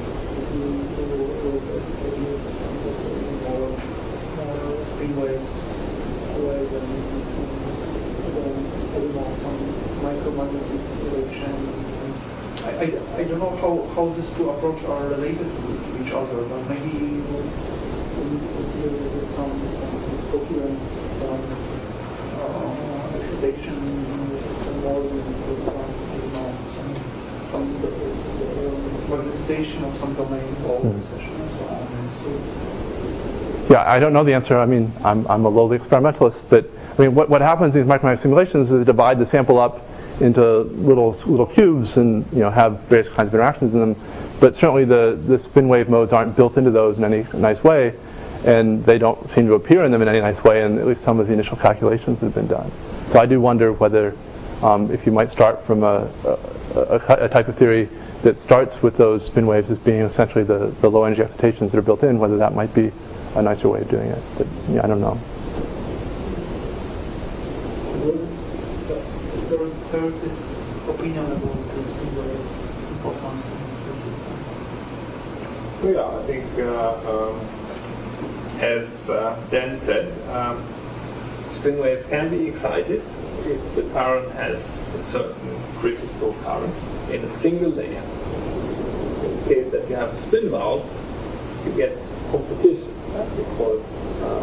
more more spin wave away than I don't know, some micromagnetic situation? I, I, I don't know how, how these two approaches are related to, to each other, but maybe we'll, we'll some, some coherent um, uh, excitation system more than you know, some, some uh, magnetization of some domain or recession and so on. So, yeah, I don't know the answer. I mean, I'm, I'm a lowly experimentalist, but I mean, what, what happens in these micromagnetic simulations is divide the sample up into little little cubes and you know have various kinds of interactions in them, but certainly the, the spin wave modes aren't built into those in any nice way, and they don't seem to appear in them in any nice way, and at least some of the initial calculations have been done. So I do wonder whether um, if you might start from a, a, a, a type of theory that starts with those spin waves as being essentially the, the low energy excitations that are built in, whether that might be a nicer way of doing it. But yeah, I don't know. Third is opinion about this importance in the system. Yeah, I think uh, um, as uh, Dan said, um, spin waves can be excited if the current has a certain critical current in a single layer. In the case that you have a spin valve, you get competition uh, because uh,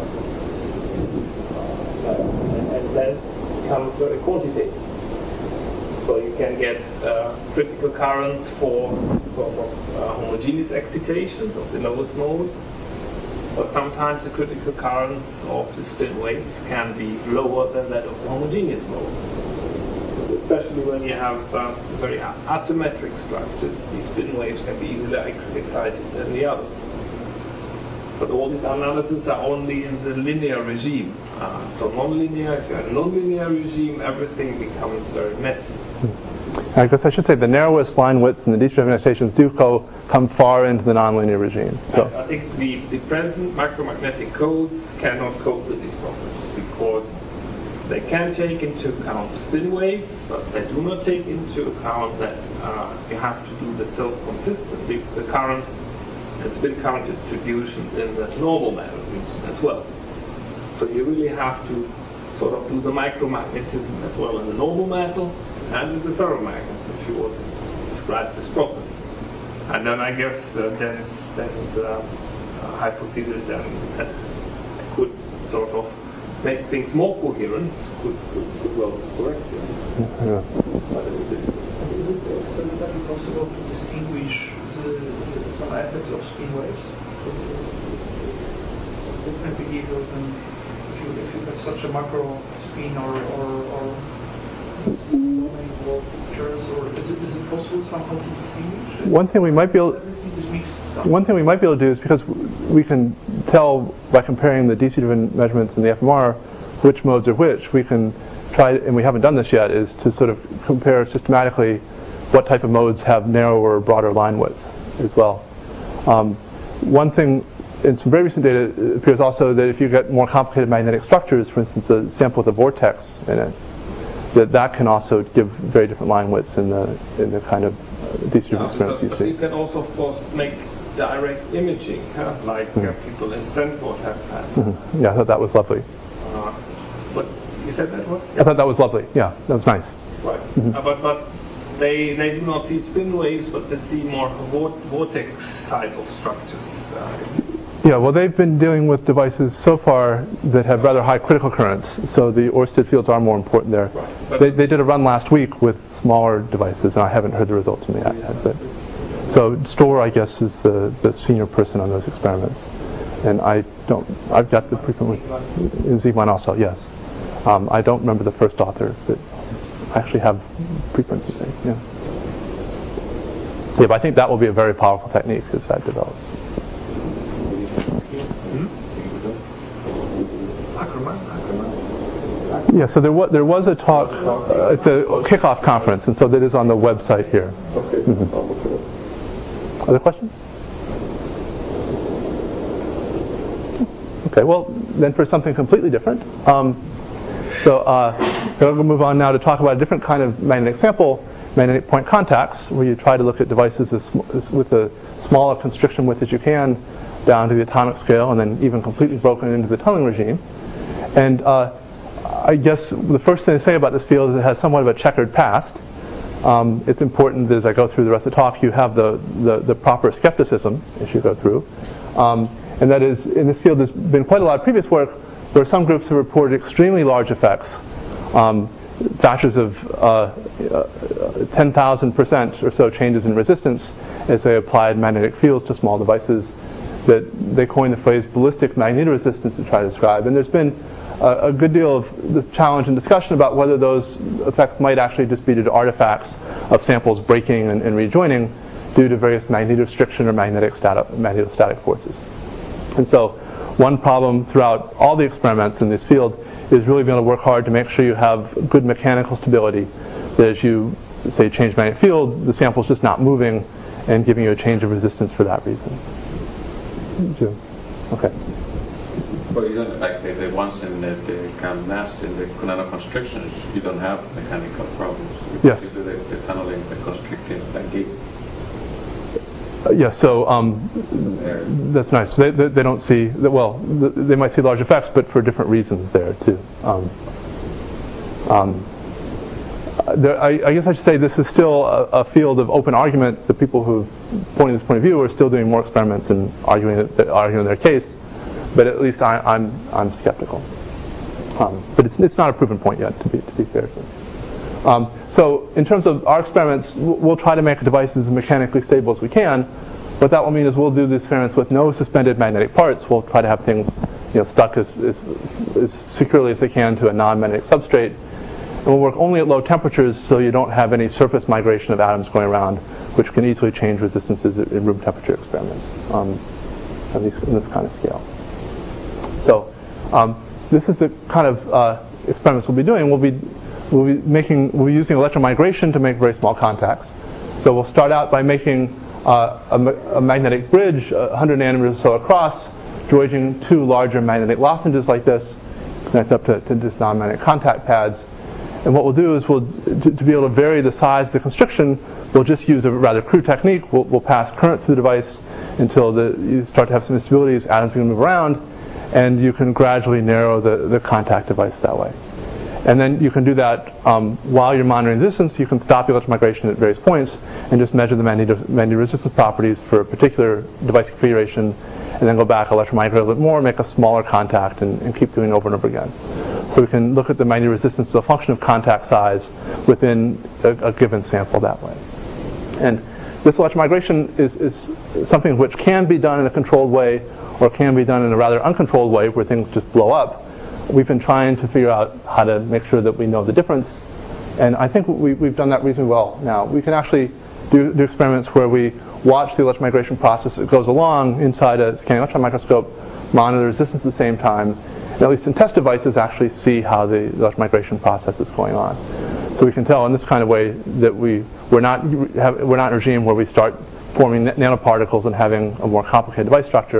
uh, and, and then becomes very quantitative. So you can get uh, critical currents for sort of uh, homogeneous excitations of the lowest modes, but sometimes the critical currents of the spin waves can be lower than that of the homogeneous mode. Especially when you have uh, very asymmetric structures, these spin waves can be easily ex excited than the others. But all these analyses are only in the linear regime. Uh, so non-linear, if you have a non-linear regime, everything becomes very messy. I guess I should say the narrowest line widths and the least driven excitations do go come far into the nonlinear regime. So I, I think the, the present macromagnetic codes cannot cope with these problems because they can take into account the spin waves, but they do not take into account that uh, you have to do the self-consistent, the, the current and spin current distributions in the normal metal region as well. So you really have to sort of do the micromagnetism as well in the normal metal and in the ferromagnetism if you want to describe this properly. And then I guess uh, Dan's, Dan's uh, uh, hypothesis then that could sort of make things more coherent could, could, could well be correct. yeah. But is it, is it, would that be possible to distinguish the, some effects of spin waves? Different behaviors, and if you, if you have such a macro spin or or, or pictures, or is it, is it possible somehow to distinguish? One thing we might be able Everything is mixed stuff. One thing we might be able to do is, because we can tell by comparing the D C-driven measurements in the F M R which modes are which, we can try, and we haven't done this yet, is to sort of compare systematically what type of modes have narrower or broader line widths as well. Um, one thing in some very recent data, it appears also that if you get more complicated magnetic structures, for instance, a sample with a vortex in it, that that can also give very different line widths in the in the kind of uh, D C Yeah, experiments you because see. you can also, of course, make direct imaging, huh? like Mm-hmm. uh, people in Stanford have had. Mm-hmm. Yeah, I thought that was lovely. Uh, but you said that what? I thought that was lovely. Yeah, that was nice. Right. Mm-hmm. Uh, but but they they do not see spin waves, but they see more vor- vortex type of structures. Uh, is it? Yeah, well, they've been dealing with devices so far that have rather high critical currents, so the Ørsted fields are more important there. Right. They, they did a run last week with smaller devices, and I haven't heard the results from that yet. But, so Storer, I guess, is the, the senior person on those experiments, and I don't. I've got the preprint in Z one also. Yes, um, I don't remember the first author, but I actually have preprints. I think. Yeah. Yeah, but I think that will be a very powerful technique as that develops. Yeah, so there was there was a talk uh, at the kickoff conference, and so that is on the website here. Okay. Mm-hmm. Other questions? Okay, well then for something completely different. Um, so uh, I'm going to move on now to talk about a different kind of magnetic sample, magnetic point contacts, where you try to look at devices as sm- as with a smaller constriction width as you can, down to the atomic scale, and then even completely broken into the tunneling regime. And uh, I guess the first thing to say about this field is it has somewhat of a checkered past. Um, it's important that as I go through the rest of the talk, you have the, the, the proper skepticism as you go through. Um, and that is, in this field, there's been quite a lot of previous work where some groups have reported extremely large effects, um, factors of uh, uh, ten thousand percent or so changes in resistance as they applied magnetic fields to small devices that they coined the phrase ballistic magnetoresistance to try to describe. And there's been a, a good deal of the challenge and discussion about whether those effects might actually just be due to artifacts of samples breaking and, and rejoining due to various magnetorestriction or magnetic stati- magnetostatic forces. And so one problem throughout all the experiments in this field is really being able to work hard to make sure you have good mechanical stability, that as you, say, change magnetic field, the sample's just not moving and giving you a change of resistance for that reason. Jim. Okay. But you don't, like the, the ones in the, the kind of mass in the nanoconstrictions, you don't have mechanical problems. Yes. You do the, the tunneling, the constricting, like it. Uh, yes, so um, that's nice. They, they, they don't see, the, well, the, they might see large effects, but for different reasons there, too. Um, um, there, I, I guess I should say this is still a, a field of open argument. The people who pointed this point of view are still doing more experiments and arguing, it, arguing their case, but at least I, I'm I'm skeptical. Um, but it's it's not a proven point yet, to be to be fair to them. Um, so in terms of our experiments, we'll try to make devices as mechanically stable as we can. What that will mean is we'll do these experiments with no suspended magnetic parts. We'll try to have things, you know, stuck as, as, as securely as they can to a non-magnetic substrate. And we'll work only at low temperatures, so you don't have any surface migration of atoms going around, which can easily change resistances in room temperature experiments um, at least in this kind of scale. So um, this is the kind of uh, experiments we'll be doing. We'll be we'll be making we'll be using electromigration to make very small contacts. So we'll start out by making uh, a, ma- a magnetic bridge, uh, one hundred nanometers or so across, joining two larger magnetic lozenges like this, connect up to, to just non-magnetic contact pads. And what we'll do is we'll, to, to be able to vary the size of the constriction, we'll just use a rather crude technique. We'll, we'll pass current through the device until the, you start to have some instability as atoms begin to move around, and you can gradually narrow the, the contact device that way. And then you can do that um, while you're monitoring resistance. You can stop the electromigration at various points and just measure the magnetic, magnetic resistance properties for a particular device configuration, and then go back, electromigrate a little bit more, make a smaller contact, and, and keep doing it over and over again. So we can look at the magnetic resistance as a function of contact size within a, a given sample that way. And this electromigration is, is something which can be done in a controlled way or can be done in a rather uncontrolled way where things just blow up. We've been trying to figure out how to make sure that we know the difference, and I think we, we've done that reasonably well now. We can actually do, do experiments where we watch the electromigration process that goes along inside a scanning electron microscope, monitor the resistance at the same time, and at least in test devices actually see how the electromigration process is going on. So we can tell in this kind of way that we, we're not have, we're not in a regime where we start forming nanoparticles and having a more complicated device structure,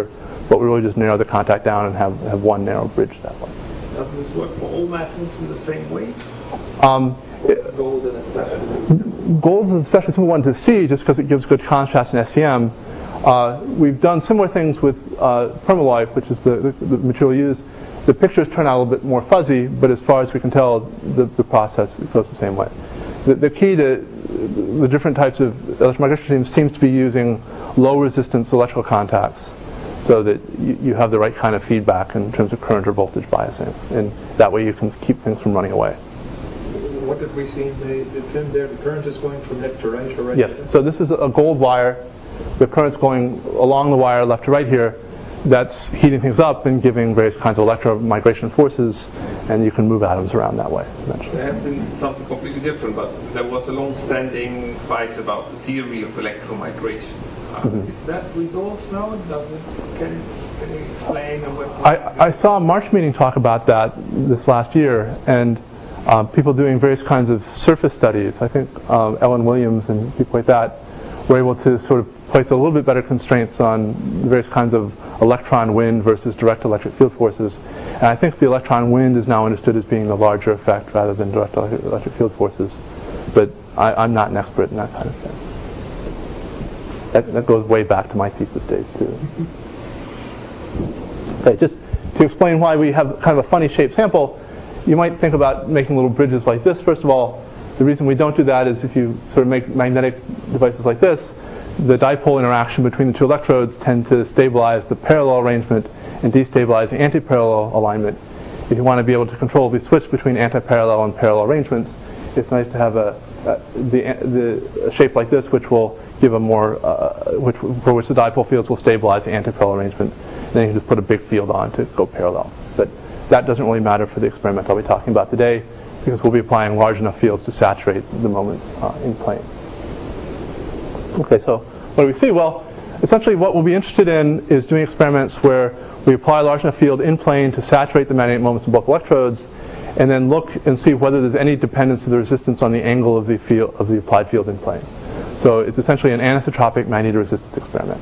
but we really just narrow the contact down and have, have one narrow bridge that way. Does this work for all metals in the same way? Um, Gold and especially. Gold is especially something we wanted to see just because it gives good contrast in S E M. Uh, we've done similar things with uh, permaloy, which is the, the, the material used. The pictures turn out a little bit more fuzzy, but as far as we can tell, the, the process goes the same way. The, the key to the different types of electromigration schemes seems to be using low resistance electrical contacts so that you, you have the right kind of feedback in terms of current or voltage biasing. And that way you can keep things from running away. What did we see in the, the film there? The current is going from left to right or right yes, to left? So this is a gold wire. The current's going along the wire left to right here. That's heating things up and giving various kinds of electromigration forces, and you can move atoms around that way eventually. There has been something completely different, but there was a long-standing fight about the theory of electromigration. Uh, Mm-hmm. Is that resolved now? Does it? Can, can you explain? Or what I, I saw a March meeting talk about that this last year, and uh, people doing various kinds of surface studies. I think um, Ellen Williams and people like that were able to sort of place a little bit better constraints on various kinds of electron wind versus direct electric field forces. And I think the electron wind is now understood as being a larger effect rather than direct electric, electric field forces. But I, I'm not an expert in that kind of thing. That, that goes way back to my thesis days too. Okay, just to explain why we have kind of a funny shaped sample, you might think about making little bridges like this. First of all, the reason we don't do that is if you sort of make magnetic devices like this, the dipole interaction between the two electrodes tend to stabilize the parallel arrangement and destabilize the anti-parallel alignment. If you want to be able to control the switch between anti-parallel and parallel arrangements, it's nice to have a, a, the, the, a shape like this, which will give a more, uh, which, for which the dipole fields will stabilize the anti-parallel arrangement. And then you can just put a big field on to go parallel. But that doesn't really matter for the experiment I'll be talking about today, because we'll be applying large enough fields to saturate the moments uh, in plane. Okay, so what do we see? Well, essentially what we'll be interested in is doing experiments where we apply a large enough field in plane to saturate the magnetic moments in both electrodes, and then look and see whether there's any dependence of the resistance on the angle of the field of the applied field in plane. So it's essentially an anisotropic magnetoresistance experiment,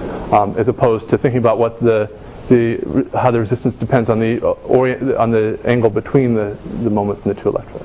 um, as opposed to thinking about what the the how the resistance depends on the uh, orient, on the angle between the, the moments in the two electrodes.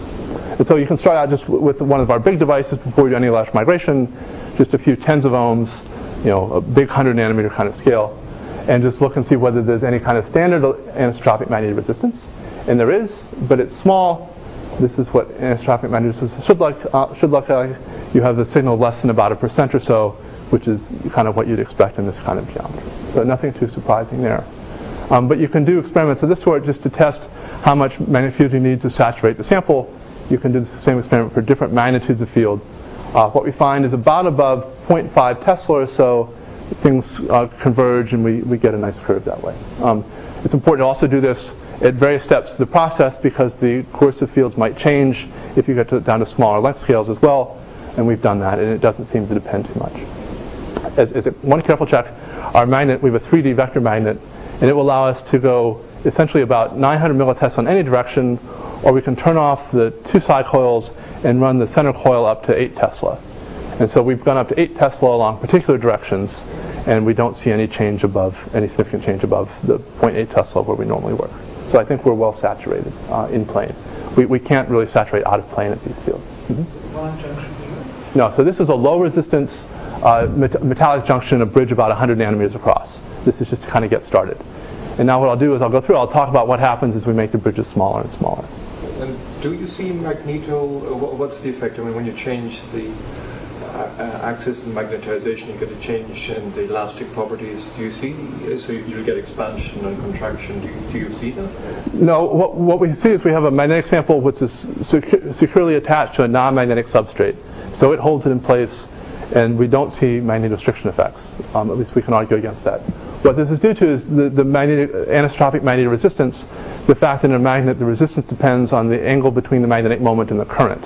And so you can start out just w- with one of our big devices before you do any electric migration, just a few tens of ohms, you know, a big one hundred nanometer kind of scale, and just look and see whether there's any kind of standard anisotropic magnetic resistance. And there is, but it's small. This is what anisotropic magnetic resistance should like uh, should look like. You have the signal less than about a percent or so, which is kind of what you'd expect in this kind of geometry. So nothing too surprising there. Um, but you can do experiments of this sort just to test how much magnetic field you need to saturate the sample. You can do the same experiment for different magnitudes of field. Uh, what we find is about above zero point five Tesla or so, things uh, converge and we, we get a nice curve that way. Um, it's important to also do this at various steps of the process because the coercive fields might change if you get to, down to smaller length scales as well, and we've done that, and it doesn't seem to depend too much. As, as a, one careful check, our magnet, we have a three D vector magnet, and it will allow us to go essentially about nine hundred millitesla in any direction, or we can turn off the two side coils and run the center coil up to eight Tesla. And so we've gone up to eight Tesla along particular directions, and we don't see any change above, any significant change above the zero point eight Tesla where we normally work. So I think we're well saturated uh, in plane. We, we can't really saturate out of plane at these fields. Mm-hmm. One junction here. No, so this is a low resistance uh, met- metallic junction, a bridge about one hundred nanometers across. This is just to kind of get started. And now what I'll do is I'll go through, I'll talk about what happens as we make the bridges smaller and smaller. And do you see magneto, uh, wh- what's the effect? I mean, when you change the uh, uh, axis and magnetization, you get a change in the elastic properties. Do you see, uh, so you, you get expansion and contraction. Do you, do you see that? No, what, what we see is we have a magnetic sample which is secu- securely attached to a non-magnetic substrate. So it holds it in place, and we don't see magnetostriction effects. Um, at least we can argue against that. What this is due to is the, the magnetic, anisotropic magnetoresistance, the fact that in a magnet the resistance depends on the angle between the magnetic moment and the current.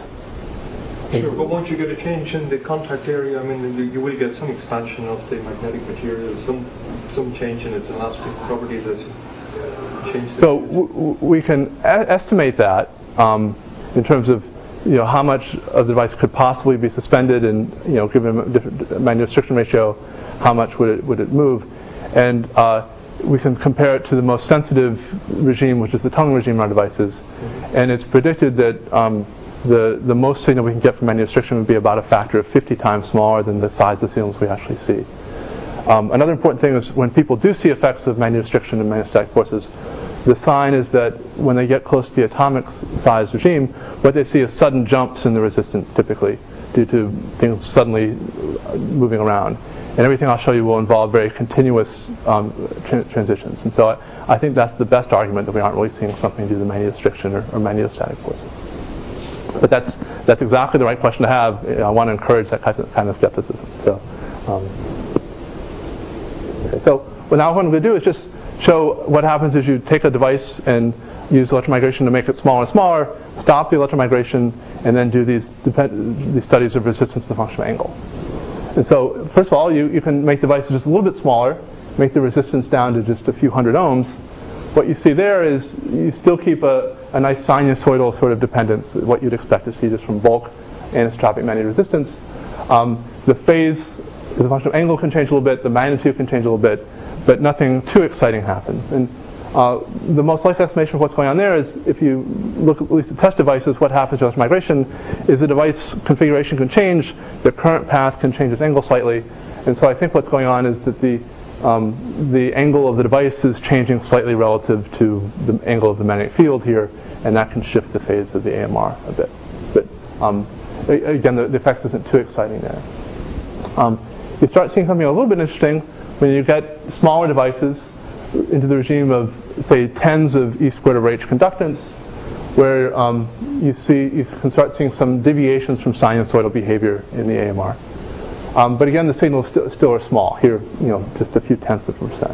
Sure, but once you get a change in the contact area, I mean, you, you will get some expansion of the magnetic material, some some change in its elastic properties as you change the So w- w- we can a- estimate that um, in terms of you know how much of the device could possibly be suspended, and you know given a different magnetostriction ratio, how much would it would it move? and uh, we can compare it to the most sensitive regime, which is the tunneling regime in our devices. And it's predicted that um, the, the most signal we can get from manual restriction would be about a factor of fifty times smaller than the size of the signals we actually see. Um, another important thing is when people do see effects of manual restriction and magnetostatic forces, the sign is that when they get close to the atomic size regime, what they see is sudden jumps in the resistance typically due to things suddenly moving around. And everything I'll show you will involve very continuous um, tra- transitions. And so I, I think that's the best argument that we aren't really seeing something due to manual restriction or, or magnetostatic forces. But that's that's exactly the right question to have. I want to encourage that kind of, kind of skepticism. So, um, okay, so what now what I'm going to do is just show what happens is you take a device and use electromigration to make it smaller and smaller, stop the electromigration, and then do these, depend- these studies of resistance to the function of angle. And so, first of all, you, you can make devices just a little bit smaller, make the resistance down to just a few hundred ohms. What you see there is you still keep a, a nice sinusoidal sort of dependence, what you'd expect to see just from bulk anisotropic magnetic resistance. Um, the phase, the function of angle can change a little bit, the magnitude can change a little bit, but nothing too exciting happens. And uh, the most likely explanation of what's going on there is if you look at least at test devices, what happens with migration is the device configuration can change, the current path can change its angle slightly, and so I think what's going on is that the um, the angle of the device is changing slightly relative to the angle of the magnetic field here, and that can shift the phase of the A M R a bit. But um, again, the, the effects isn't too exciting there. Um, you start seeing something a little bit interesting when you get smaller devices into the regime of, say, tens of e squared over h conductance, where um, you see you can start seeing some deviations from sinusoidal behavior in the A M R. Um, but again, the signals st- still are small. Here, you know, just a few tenths of a percent.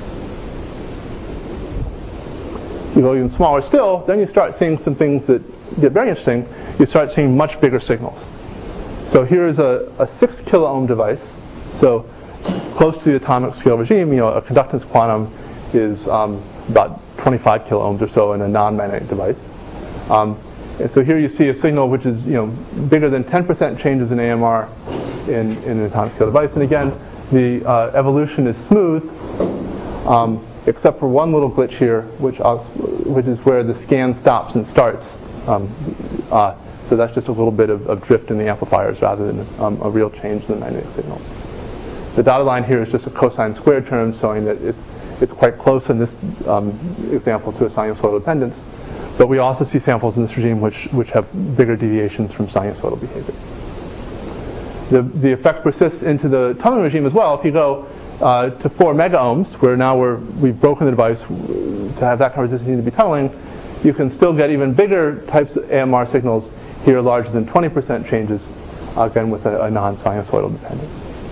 You go even smaller still, then you start seeing some things that get very interesting. You start seeing much bigger signals. So here is a, a six kilo ohm device. So close to the atomic scale regime, you know, a conductance quantum is um, about twenty-five kilo ohms or so in a non-magnetic device. Um, and so here you see a signal which is, you know, bigger than ten percent changes in A M R in, in an atomic scale device. And again, the uh, evolution is smooth, um, except for one little glitch here, which I'll, which is where the scan stops and starts. Um, uh, so that's just a little bit of, of drift in the amplifiers rather than um, a real change in the magnetic signal. The dotted line here is just a cosine squared term showing that it's, it's quite close in this um, example to a sinusoidal dependence. But we also see samples in this regime which, which have bigger deviations from sinusoidal behavior. The, the effect persists into the tunneling regime as well. If you go uh, to four mega ohms, where now we're, we've broken the device to have that kind of resistance need to be tunneling, you can still get even bigger types of A M R signals here, larger than twenty percent changes, again with a, a non-sinusoidal dependence.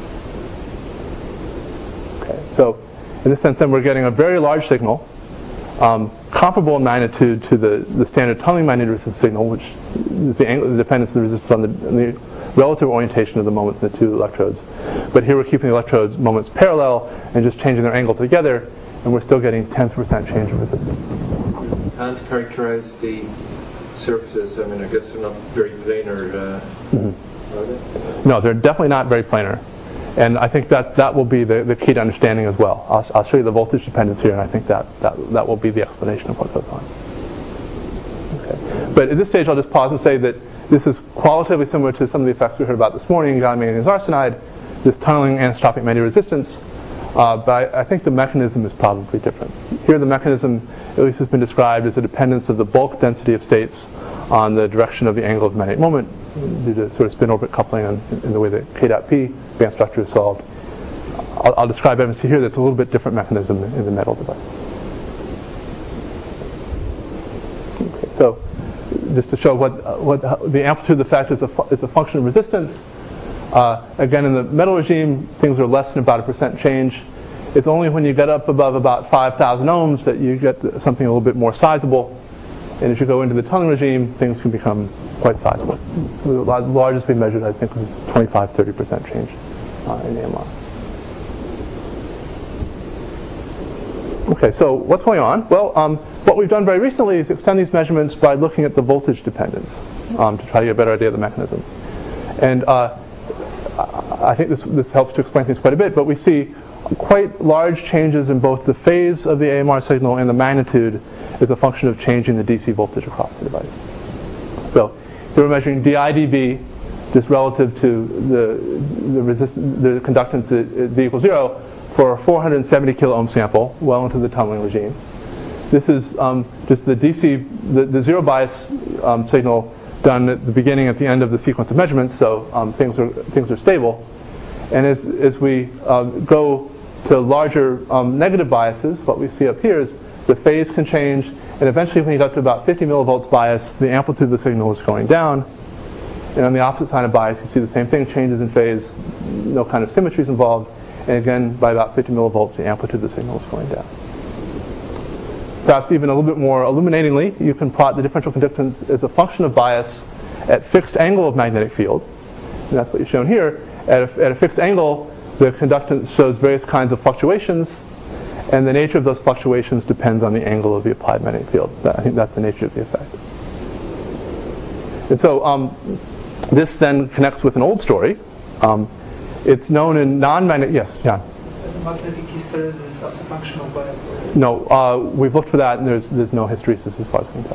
Okay, so in this sense, then we're getting a very large signal, um, comparable in magnitude to the, the standard tunneling magnetic resistance signal, which is the, angle, the dependence of the resistance on the, on the relative orientation of the moments in the two electrodes. But here we're keeping the electrodes moments parallel and just changing their angle together, and we're still getting tenth percent change in resistance. You can't characterize the surfaces. I mean, I guess they're not very planar. Uh, mm-hmm. Are they? No, they're definitely not very planar. And I think that that will be the, the key to understanding as well. I'll, I'll show you the voltage dependence here, and I think that, that, that will be the explanation of what goes on. Okay. But at this stage, I'll just pause and say that this is qualitatively similar to some of the effects we heard about this morning, gallium manganese arsenide, this tunneling anisotropic magnetic resistance. Uh, but I, I think the mechanism is probably different. Here the mechanism, at least, has been described as a dependence of the bulk density of states on the direction of the angle of magnetic moment due to sort of spin-orbit coupling in, in the way that K dot P band structure is solved. I'll, I'll describe evidence here that's a little bit different mechanism in the metal device. Okay, so just to show what, uh, what uh, the amplitude of the effect is a, fu- is a function of resistance. Uh, again, in the metal regime, things are less than about a percent change. It's only when you get up above about five thousand ohms that you get something a little bit more sizable. And as you go into the tunneling regime, things can become quite sizable. The largest we measured, I think, was twenty-five to thirty percent change uh, in A M R. Okay, so what's going on? Well, um, what we've done very recently is extend these measurements by looking at the voltage dependence um, to try to get a better idea of the mechanism. And uh, I think this, this helps to explain things quite a bit, but we see quite large changes in both the phase of the A M R signal and the magnitude as a function of changing the D C voltage across the device. So here we're measuring D I D B, just relative to the the, resist, the conductance at, at V equals zero for a four hundred seventy kilo ohm sample, well into the tunneling regime. This is um, just the D C, the, the zero bias um, signal done at the beginning and at the end of the sequence of measurements, so um, things are things are stable. And as as we um, go to larger um, negative biases, what we see up here is the phase can change, and eventually when you get up to about fifty millivolts bias, the amplitude of the signal is going down. And on the opposite side of bias, you see the same thing, changes in phase, no kind of symmetries involved, and again, by about fifty millivolts, the amplitude of the signal is going down. Perhaps even a little bit more illuminatingly, you can plot the differential conductance as a function of bias at fixed angle of magnetic field. And that's what you've shown here. At a, at a fixed angle, the conductance shows various kinds of fluctuations, and the nature of those fluctuations depends on the angle of the applied magnetic field. That, I think that's the nature of the effect. And so um, this then connects with an old story. Um, it's known in non-magnetic... Yes, John? Magnetic hysteresis as a function of bias? No, uh, we've looked for that, and there's there's no hysteresis as far as we can tell.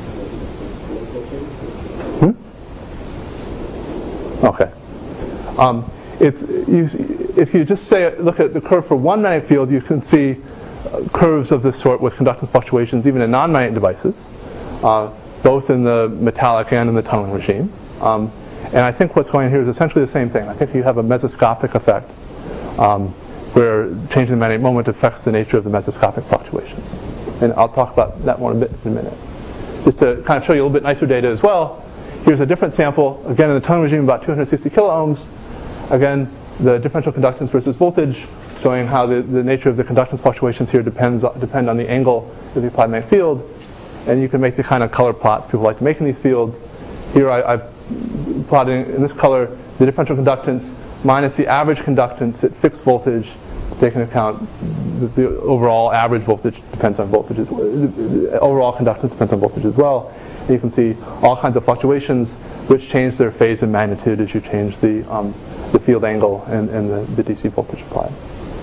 Hmm? Okay. Um, it's you, if you just say look at the curve for one magnetic field, you can see uh, curves of this sort with conductance fluctuations even in non-magnetic devices, uh, both in the metallic and in the tunneling regime. Um, and I think what's going on here is essentially the same thing. I think you have a mesoscopic effect, um, where changing the magnetic moment affects the nature of the mesoscopic fluctuations. And I'll talk about that more in a, bit, in a minute. Just to kind of show you a little bit nicer data as well, here's a different sample, again in the tunneling regime, about two hundred sixty kilo ohms. Again, the differential conductance versus voltage, showing how the, the nature of the conductance fluctuations here depends depend on the angle of the applied magnetic field. And you can make the kind of color plots people like to make in these fields. Here I, I've plotted in this color the differential conductance minus the average conductance at fixed voltage, taking into account the, the overall average voltage depends on voltage. As, the overall conductance depends on voltage as well. And you can see all kinds of fluctuations which change their phase and magnitude as you change the um, the field angle and, and the, the D C voltage applied.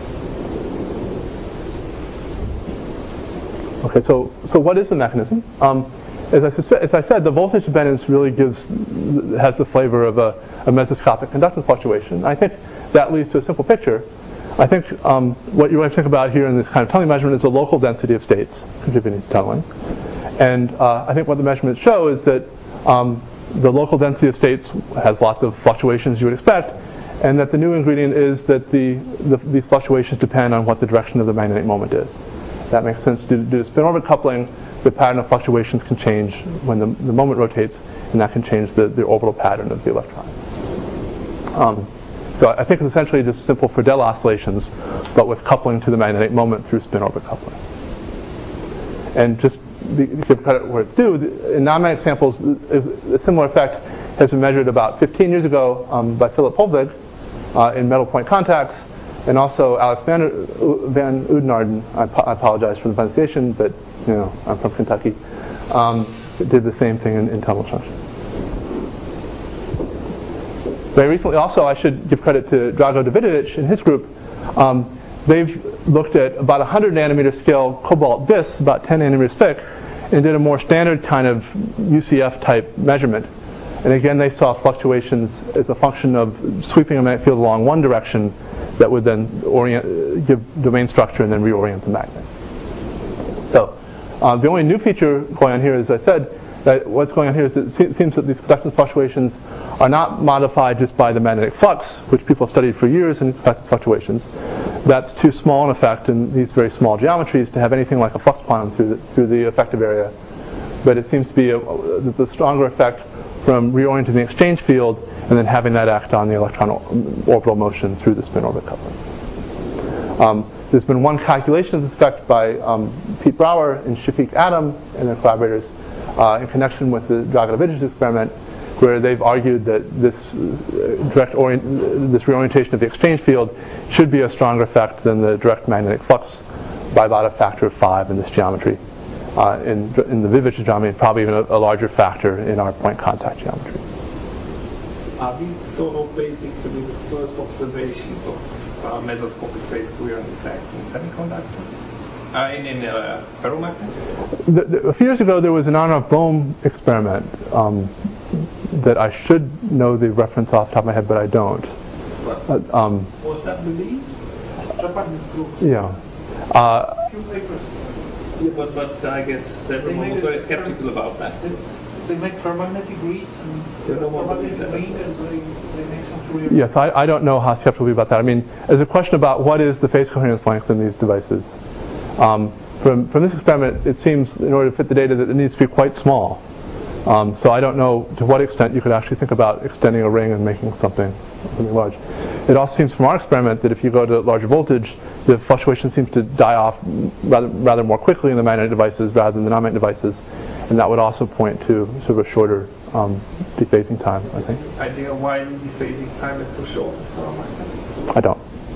Okay, so so what is the mechanism? Um, as I suspe- as I said, the voltage dependence really gives has the flavor of a, a mesoscopic conductance fluctuation. I think that leads to a simple picture. I think um, what you want to think about here in this kind of tunneling measurement is the local density of states contributing to tunneling. And uh, I think what the measurements show is that um, the local density of states has lots of fluctuations you would expect, and that the new ingredient is that the, the these fluctuations depend on what the direction of the magnetic moment is. That makes sense. Due, due to spin-orbit coupling, the pattern of fluctuations can change when the, the moment rotates, and that can change the, the orbital pattern of the electron. Um, so I think it's essentially just simple Friedel oscillations, but with coupling to the magnetic moment through spin-orbit coupling. And just to give credit where it's due, in non-magnetic samples, a similar effect has been measured about fifteen years ago um, by Philip Polvig uh, in metal point contacts, and also Alex Van, Van Oudenaarde. I, po- I apologize for the pronunciation, but you know I'm from Kentucky. Um, did the same thing in, in tunnel junction. Very recently, also, I should give credit to Drago Davidovic and his group. Um, they've looked at about one hundred nanometer scale cobalt discs, about ten nanometers thick, and did a more standard kind of U C F type measurement. And again, they saw fluctuations as a function of sweeping a magnetic field along one direction that would then orient, give domain structure and then reorient the magnet. So uh, the only new feature going on here, as I said, that what's going on here is that it seems that these conductance fluctuations are not modified just by the magnetic flux, which people have studied for years in conductance fluctuations. That's too small an effect in these very small geometries to have anything like a flux quantum through the, through the effective area. But it seems to be a, a, the stronger effect from reorienting the exchange field and then having that act on the electron orbital motion through the spin-orbit coupling. Um, there's been one calculation of this effect by um, Pete Brower and Shafiq Adam and their collaborators uh, in connection with the Drago-Davidovic experiment, where they've argued that this uh, direct orient, this reorientation of the exchange field should be a stronger effect than the direct magnetic flux by about a factor of five in this geometry. Uh, in, in the Vivitch geometry, and probably even a, a larger factor in our point contact geometry. Are these sort of basically the first observations of uh, mesoscopic phase coherent effects in semiconductors? Uh, in in uh, ferromagnets? The, the, a few years ago, there was an Arnav-Bohm experiment um, that I should know the reference off the top of my head, but I don't. Uh, um, Was that believed? Japanese group. yeah. Uh, Few papers. Yeah, but, but I guess everyone was very skeptical about that. They, they make ferromagnetic reeds and Yeah, no one believes ferromagnetic that. reed, and they, they make some Fourier. yes, I, I don't know how skeptical we are about that. I mean, there's a question about what is the phase coherence length in these devices. Um, from, from this experiment, it seems in order to fit the data that it needs to be quite small. Um, so I don't know to what extent you could actually think about extending a ring and making something, something large. It also seems from our experiment that if you go to larger voltage, the fluctuation seems to die off rather, rather more quickly in the magnetic devices rather than the non-magnetic devices. And that would also point to sort of a shorter um, dephasing time, I think. Idea why the dephasing time is so short in ferromagnets? I don't.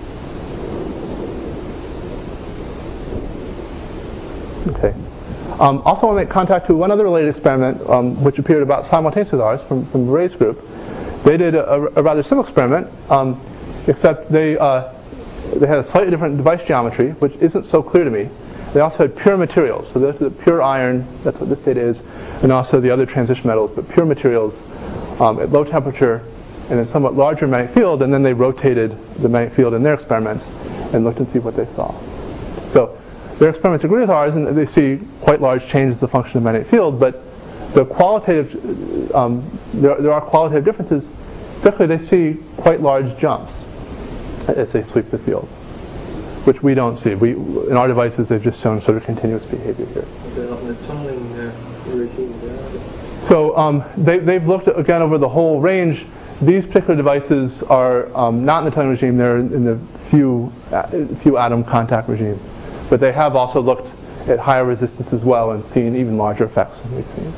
Okay. Um, also, I want to make contact to one other related experiment, um, which appeared about simultaneously with ours from, from Ray's group. They did a, a rather similar experiment, um, except they uh, they had a slightly different device geometry, which isn't so clear to me. They also had pure materials, so there's the pure iron, that's what this data is, and also the other transition metals, but pure materials um, at low temperature and a somewhat larger magnetic field, and then they rotated the magnetic field in their experiments and looked and see what they saw. So their experiments agree with ours, and they see quite large changes as a function of the magnetic field, but the qualitative, um, there, there are qualitative differences. Particularly, they see quite large jumps as they sweep the field, which we don't see. We, in our devices, they've just shown sort of continuous behavior here. They're not in the tunneling uh, regime there. So um, they, they've looked at, again over the whole range. These particular devices are um, not in the tunneling regime. They're in the few uh, few atom contact regime. But they have also looked at higher resistance as well and seen even larger effects than we've seen.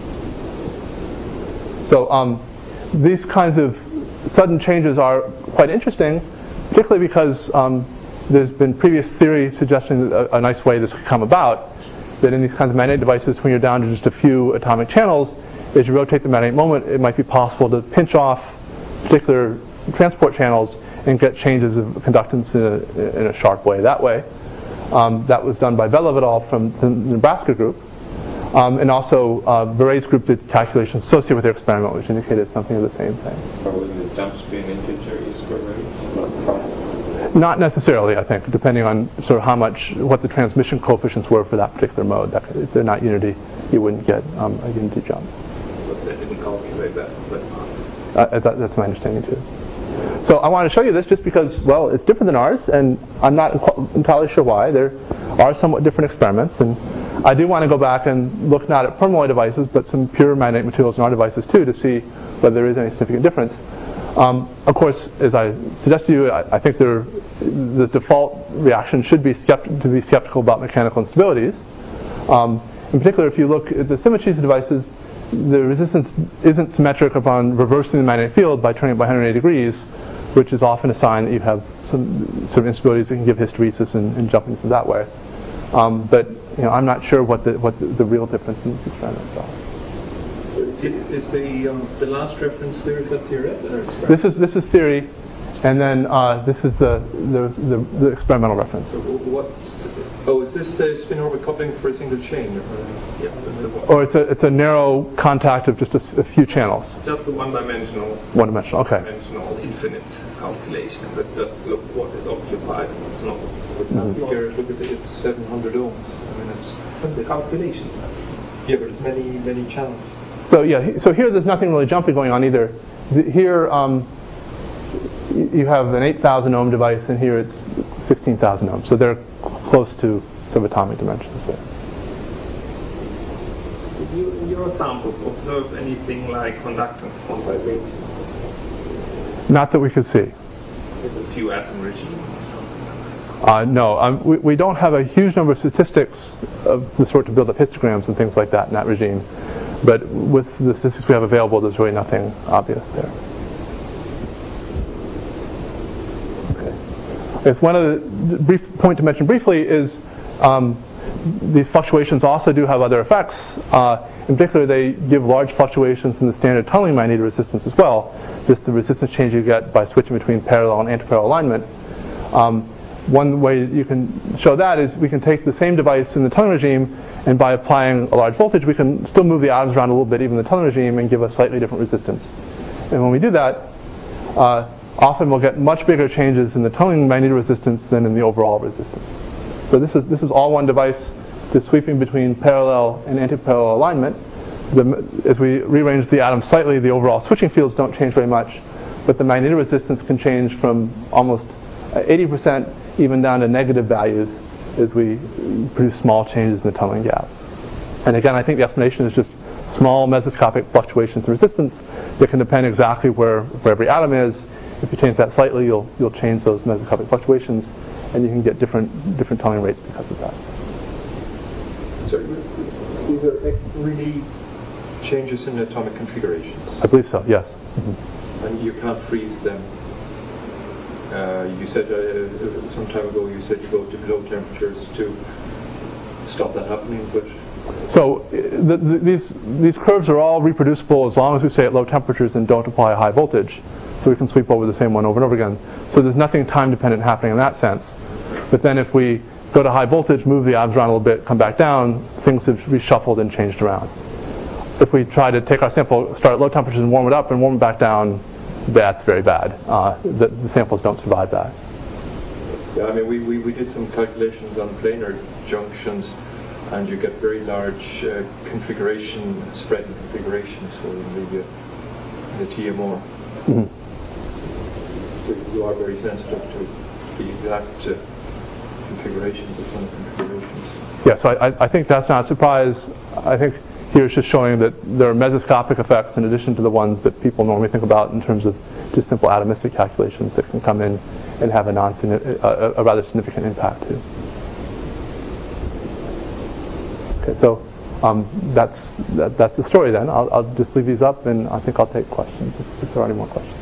So um, these kinds of sudden changes are quite interesting, particularly because um, there's been previous theory suggesting that a, a nice way this could come about, that in these kinds of magnetic devices, when you're down to just a few atomic channels, as you rotate the magnetic moment, it might be possible to pinch off particular transport channels and get changes of conductance in a, in a sharp way that way. Um, that was done by Velov et al. From the Nebraska group. Um, and also, uh, Veray's group did calculations associated with their experiment, which indicated something of the same thing. Or would the jumps be an integer e square root? Not necessarily, I think, depending on sort of how much, what the transmission coefficients were for that particular mode. That, if they're not unity, you wouldn't get um, a unity jump. But they didn't calculate that. But Uh, that, that's my understanding too. So I want to show you this just because, well, it's different than ours, and I'm not entirely sure why. There are somewhat different experiments, and I do want to go back and look not at permalloy devices, but some pure magnetic materials in our devices too, to see whether there is any significant difference. Um, of course, as I suggested to you, I, I think there, the default reaction should be skepti- to be skeptical about mechanical instabilities. Um, in particular, if you look at the symmetries of devices, the resistance isn't symmetric upon reversing the magnetic field by turning it by one hundred eighty degrees, which is often a sign that you have some sort of instabilities that can give hysteresis and, and jumping that way. Um, but you know, I'm not sure what the what the, the real difference in these experiments are. Is, it, is the um, the last reference there, is that theoretic or experimental? This is this is theory, and then uh, this is the the, the the experimental reference. So what's, oh, is this the spin orbit coupling for a single chain? yes, Or it's a it's a narrow contact of just a, s- a few channels. just a one-dimensional, One dimensional. Okay. dimensional infinite calculation that just look what is occupied. It's not. Now here, look at it, it's seven hundred ohms. I mean, it's, it's calculation. yeah, but it's many many channels. So yeah, he- so here there's nothing really jumpy going on either. Th- Here um, y- you have an eight thousand ohm device, and here it's sixteen thousand ohms. So they're close to subatomic dimensions there. Did you, in your samples, observe anything like conductance quantization Not that we could see. with a few atom regime or something like that? Uh, no, um, we, we don't have a huge number of statistics of the sort to build up histograms and things like that in that regime. But with the statistics we have available, there's really nothing obvious there. Okay. It's one of the brief point to mention briefly is um, these fluctuations also do have other effects. Uh, in particular, they give large fluctuations in the standard tunneling magnetoresistance as well, just the resistance change you get by switching between parallel and antiparallel alignment. Um, one way you can show that is we can take the same device in the tunneling regime, and by applying a large voltage, we can still move the atoms around a little bit, even in the tunneling regime, and give a slightly different resistance. And when we do that, uh, often we'll get much bigger changes in the tunneling magnetoresistance than in the overall resistance. So this is this is all one device, just sweeping between parallel and antiparallel alignment. The, as we rearrange the atoms slightly, the overall switching fields don't change very much, but the magnetoresistance can change from almost eighty percent even down to negative values as we produce small changes in the tunneling gap. And again, I think the explanation is just small mesoscopic fluctuations in resistance that can depend exactly where, where every atom is. If you change that slightly, you'll you'll change those mesoscopic fluctuations, and you can get different different tunneling rates because of that. So these are really changes in atomic configurations. I believe so. Yes. Mm-hmm. And you can't freeze them. Uh, you said uh, some time ago you said you go to low temperatures to stop that happening, but so the, the, these these curves are all reproducible as long as we stay at low temperatures and don't apply a high voltage. So we can sweep over the same one over and over again. So there's nothing time dependent happening in that sense. But then if we go to high voltage, move the atoms around a little bit, come back down, things have reshuffled and changed around. If we try to take our sample, start at low temperatures and warm it up and warm it back down, that's very bad. Uh, the, the samples don't survive that. Yeah, I mean, we, we, we did some calculations on planar junctions, and you get very large uh, configuration, spread in configurations for the, uh, the T M R. Mm-hmm. So you are very sensitive to the exact uh, configurations of some configurations. Yeah, so I, I think that's not a surprise. I think here it's just showing that there are mesoscopic effects in addition to the ones that people normally think about in terms of just simple atomistic calculations that can come in and have a, non a, a rather significant impact too. Okay, so um, that's that, that's the story then. I'll, I'll just leave these up, and I think I'll take questions if, if there are any more questions.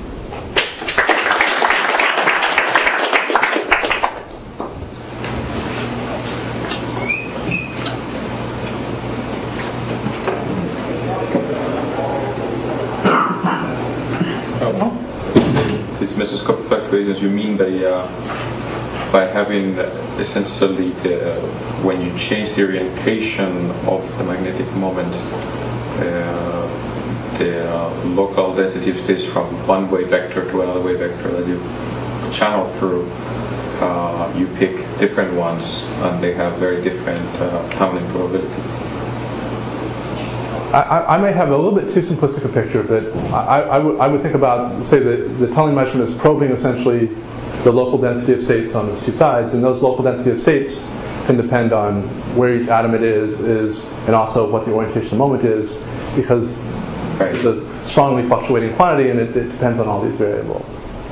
These mesoscopic fluctuations, you mean by uh, by having essentially the, when you change the orientation of the magnetic moment, uh, the uh, local density of states from one wave vector to another wave vector that you channel through, uh, you pick different ones, and they have very different uh, tunneling probabilities. I, I may have a little bit too simplistic a picture, but I, I, would, I would think about, say, the, the tunneling measurement is probing essentially the local density of states on those two sides, and those local density of states can depend on where each atom it is, is and also what the orientation of the moment is, because right, it's a strongly fluctuating quantity, and it, it depends on all these variables.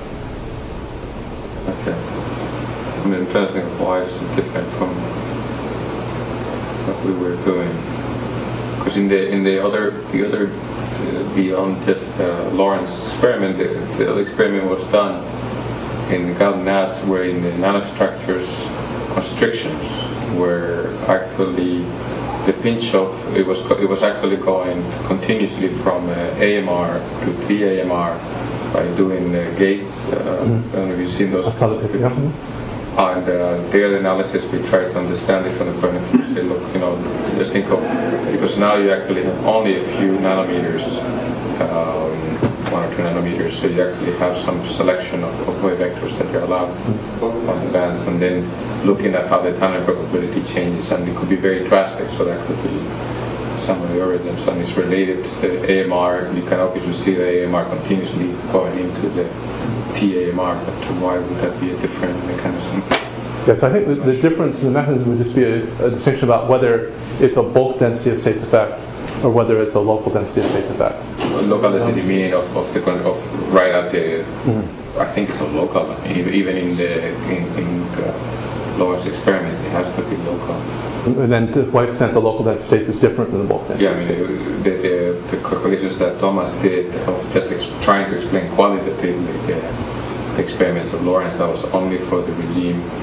Okay. I mean, I'm trying to think of why it's different from what we were doing. Because in the in the other the other uh, beyond just uh, Lorentz experiment, the, the other experiment was done in Galton Nast, where in the nanostructures constrictions were actually the pinch of it was it was actually going continuously from uh, A M R to three A M R by doing uh, gates. Uh, mm-hmm. I don't know if you've seen those. And uh, their analysis, we try to understand it from the point of view, say, look, you know, just think of, because now you actually have only a few nanometers, um, one or two nanometers, so you actually have some selection of, of wave vectors that you're allowed on the bands, and then looking at how the tunneling probability changes, and it could be very drastic, so that could be some of the origins, and it's related to the A M R. You can obviously see the A M R continuously going into the T A M R, but why would that be a different mechanism? Yes, I think the, the difference in the mechanism would just be a, a distinction about whether it's a bulk density of states effect or whether it's a local density of states effect. Well, local density meaning of, of the of right at the. Mm-hmm. I think it's a local. I mean, even in the in, in the Lorentz experiments, it has to be local. And then to what extent the local density states is different than the bulk density. Yeah, I mean, the, the, the calculations that Thomas did of just ex- trying to explain qualitatively the, the experiments of Lorentz, that was only for the regime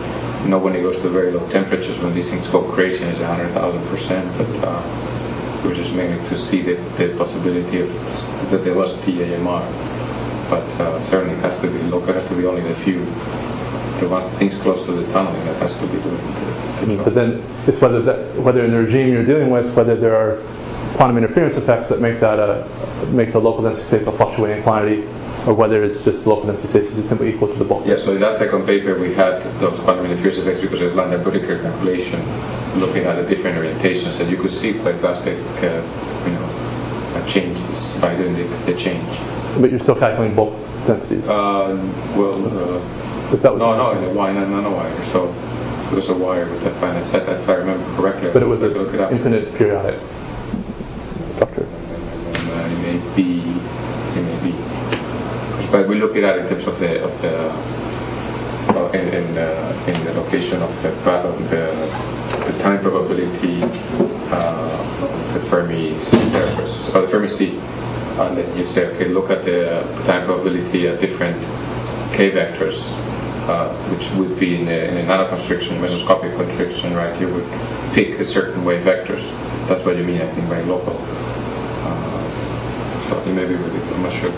not when it goes to very low temperatures when these things go crazy and it's one hundred thousand percent. But uh, we're just mainly to see the, the possibility of that there was P A M R. But uh, certainly it has to be local, has to be only the few. The one things close to the tunneling that has to be doing. The, the but then it's whether that, whether in the regime you're dealing with, whether there are quantum interference effects that make that a make the local density states a fluctuating quantity, or whether it's just local density states is simply equal to the bulk. Yeah, so in that second paper we had those quantum interference effects because of Landau-Boedeker calculation, looking at the different orientations, and you could see quite drastic, uh, you know, uh, changes by doing the, the change. But you're still calculating bulk densities. Uh, well, uh, But that was no, no, the wire, no, no wire. So it was a wire with that finite size, if I remember correctly. But it was an look it up. infinite periodic structure. And, uh, it may be, it may be. But we look at it in terms of the of the uh, in in, uh, in the location of the of the, the time probability uh, of the Fermi surface or the Fermi sea, and then you say, okay, look at the time probability at different k vectors, uh, which would be in a, in a nanoconstriction, mesoscopic constriction, right? You would pick a certain wave vectors. That's what you mean, I think, by local. Uh, so it may be really, I'm not sure.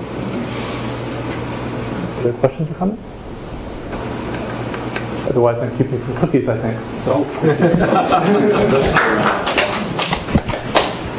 Other questions or comments? Otherwise, I'm keeping some cookies, I think. So.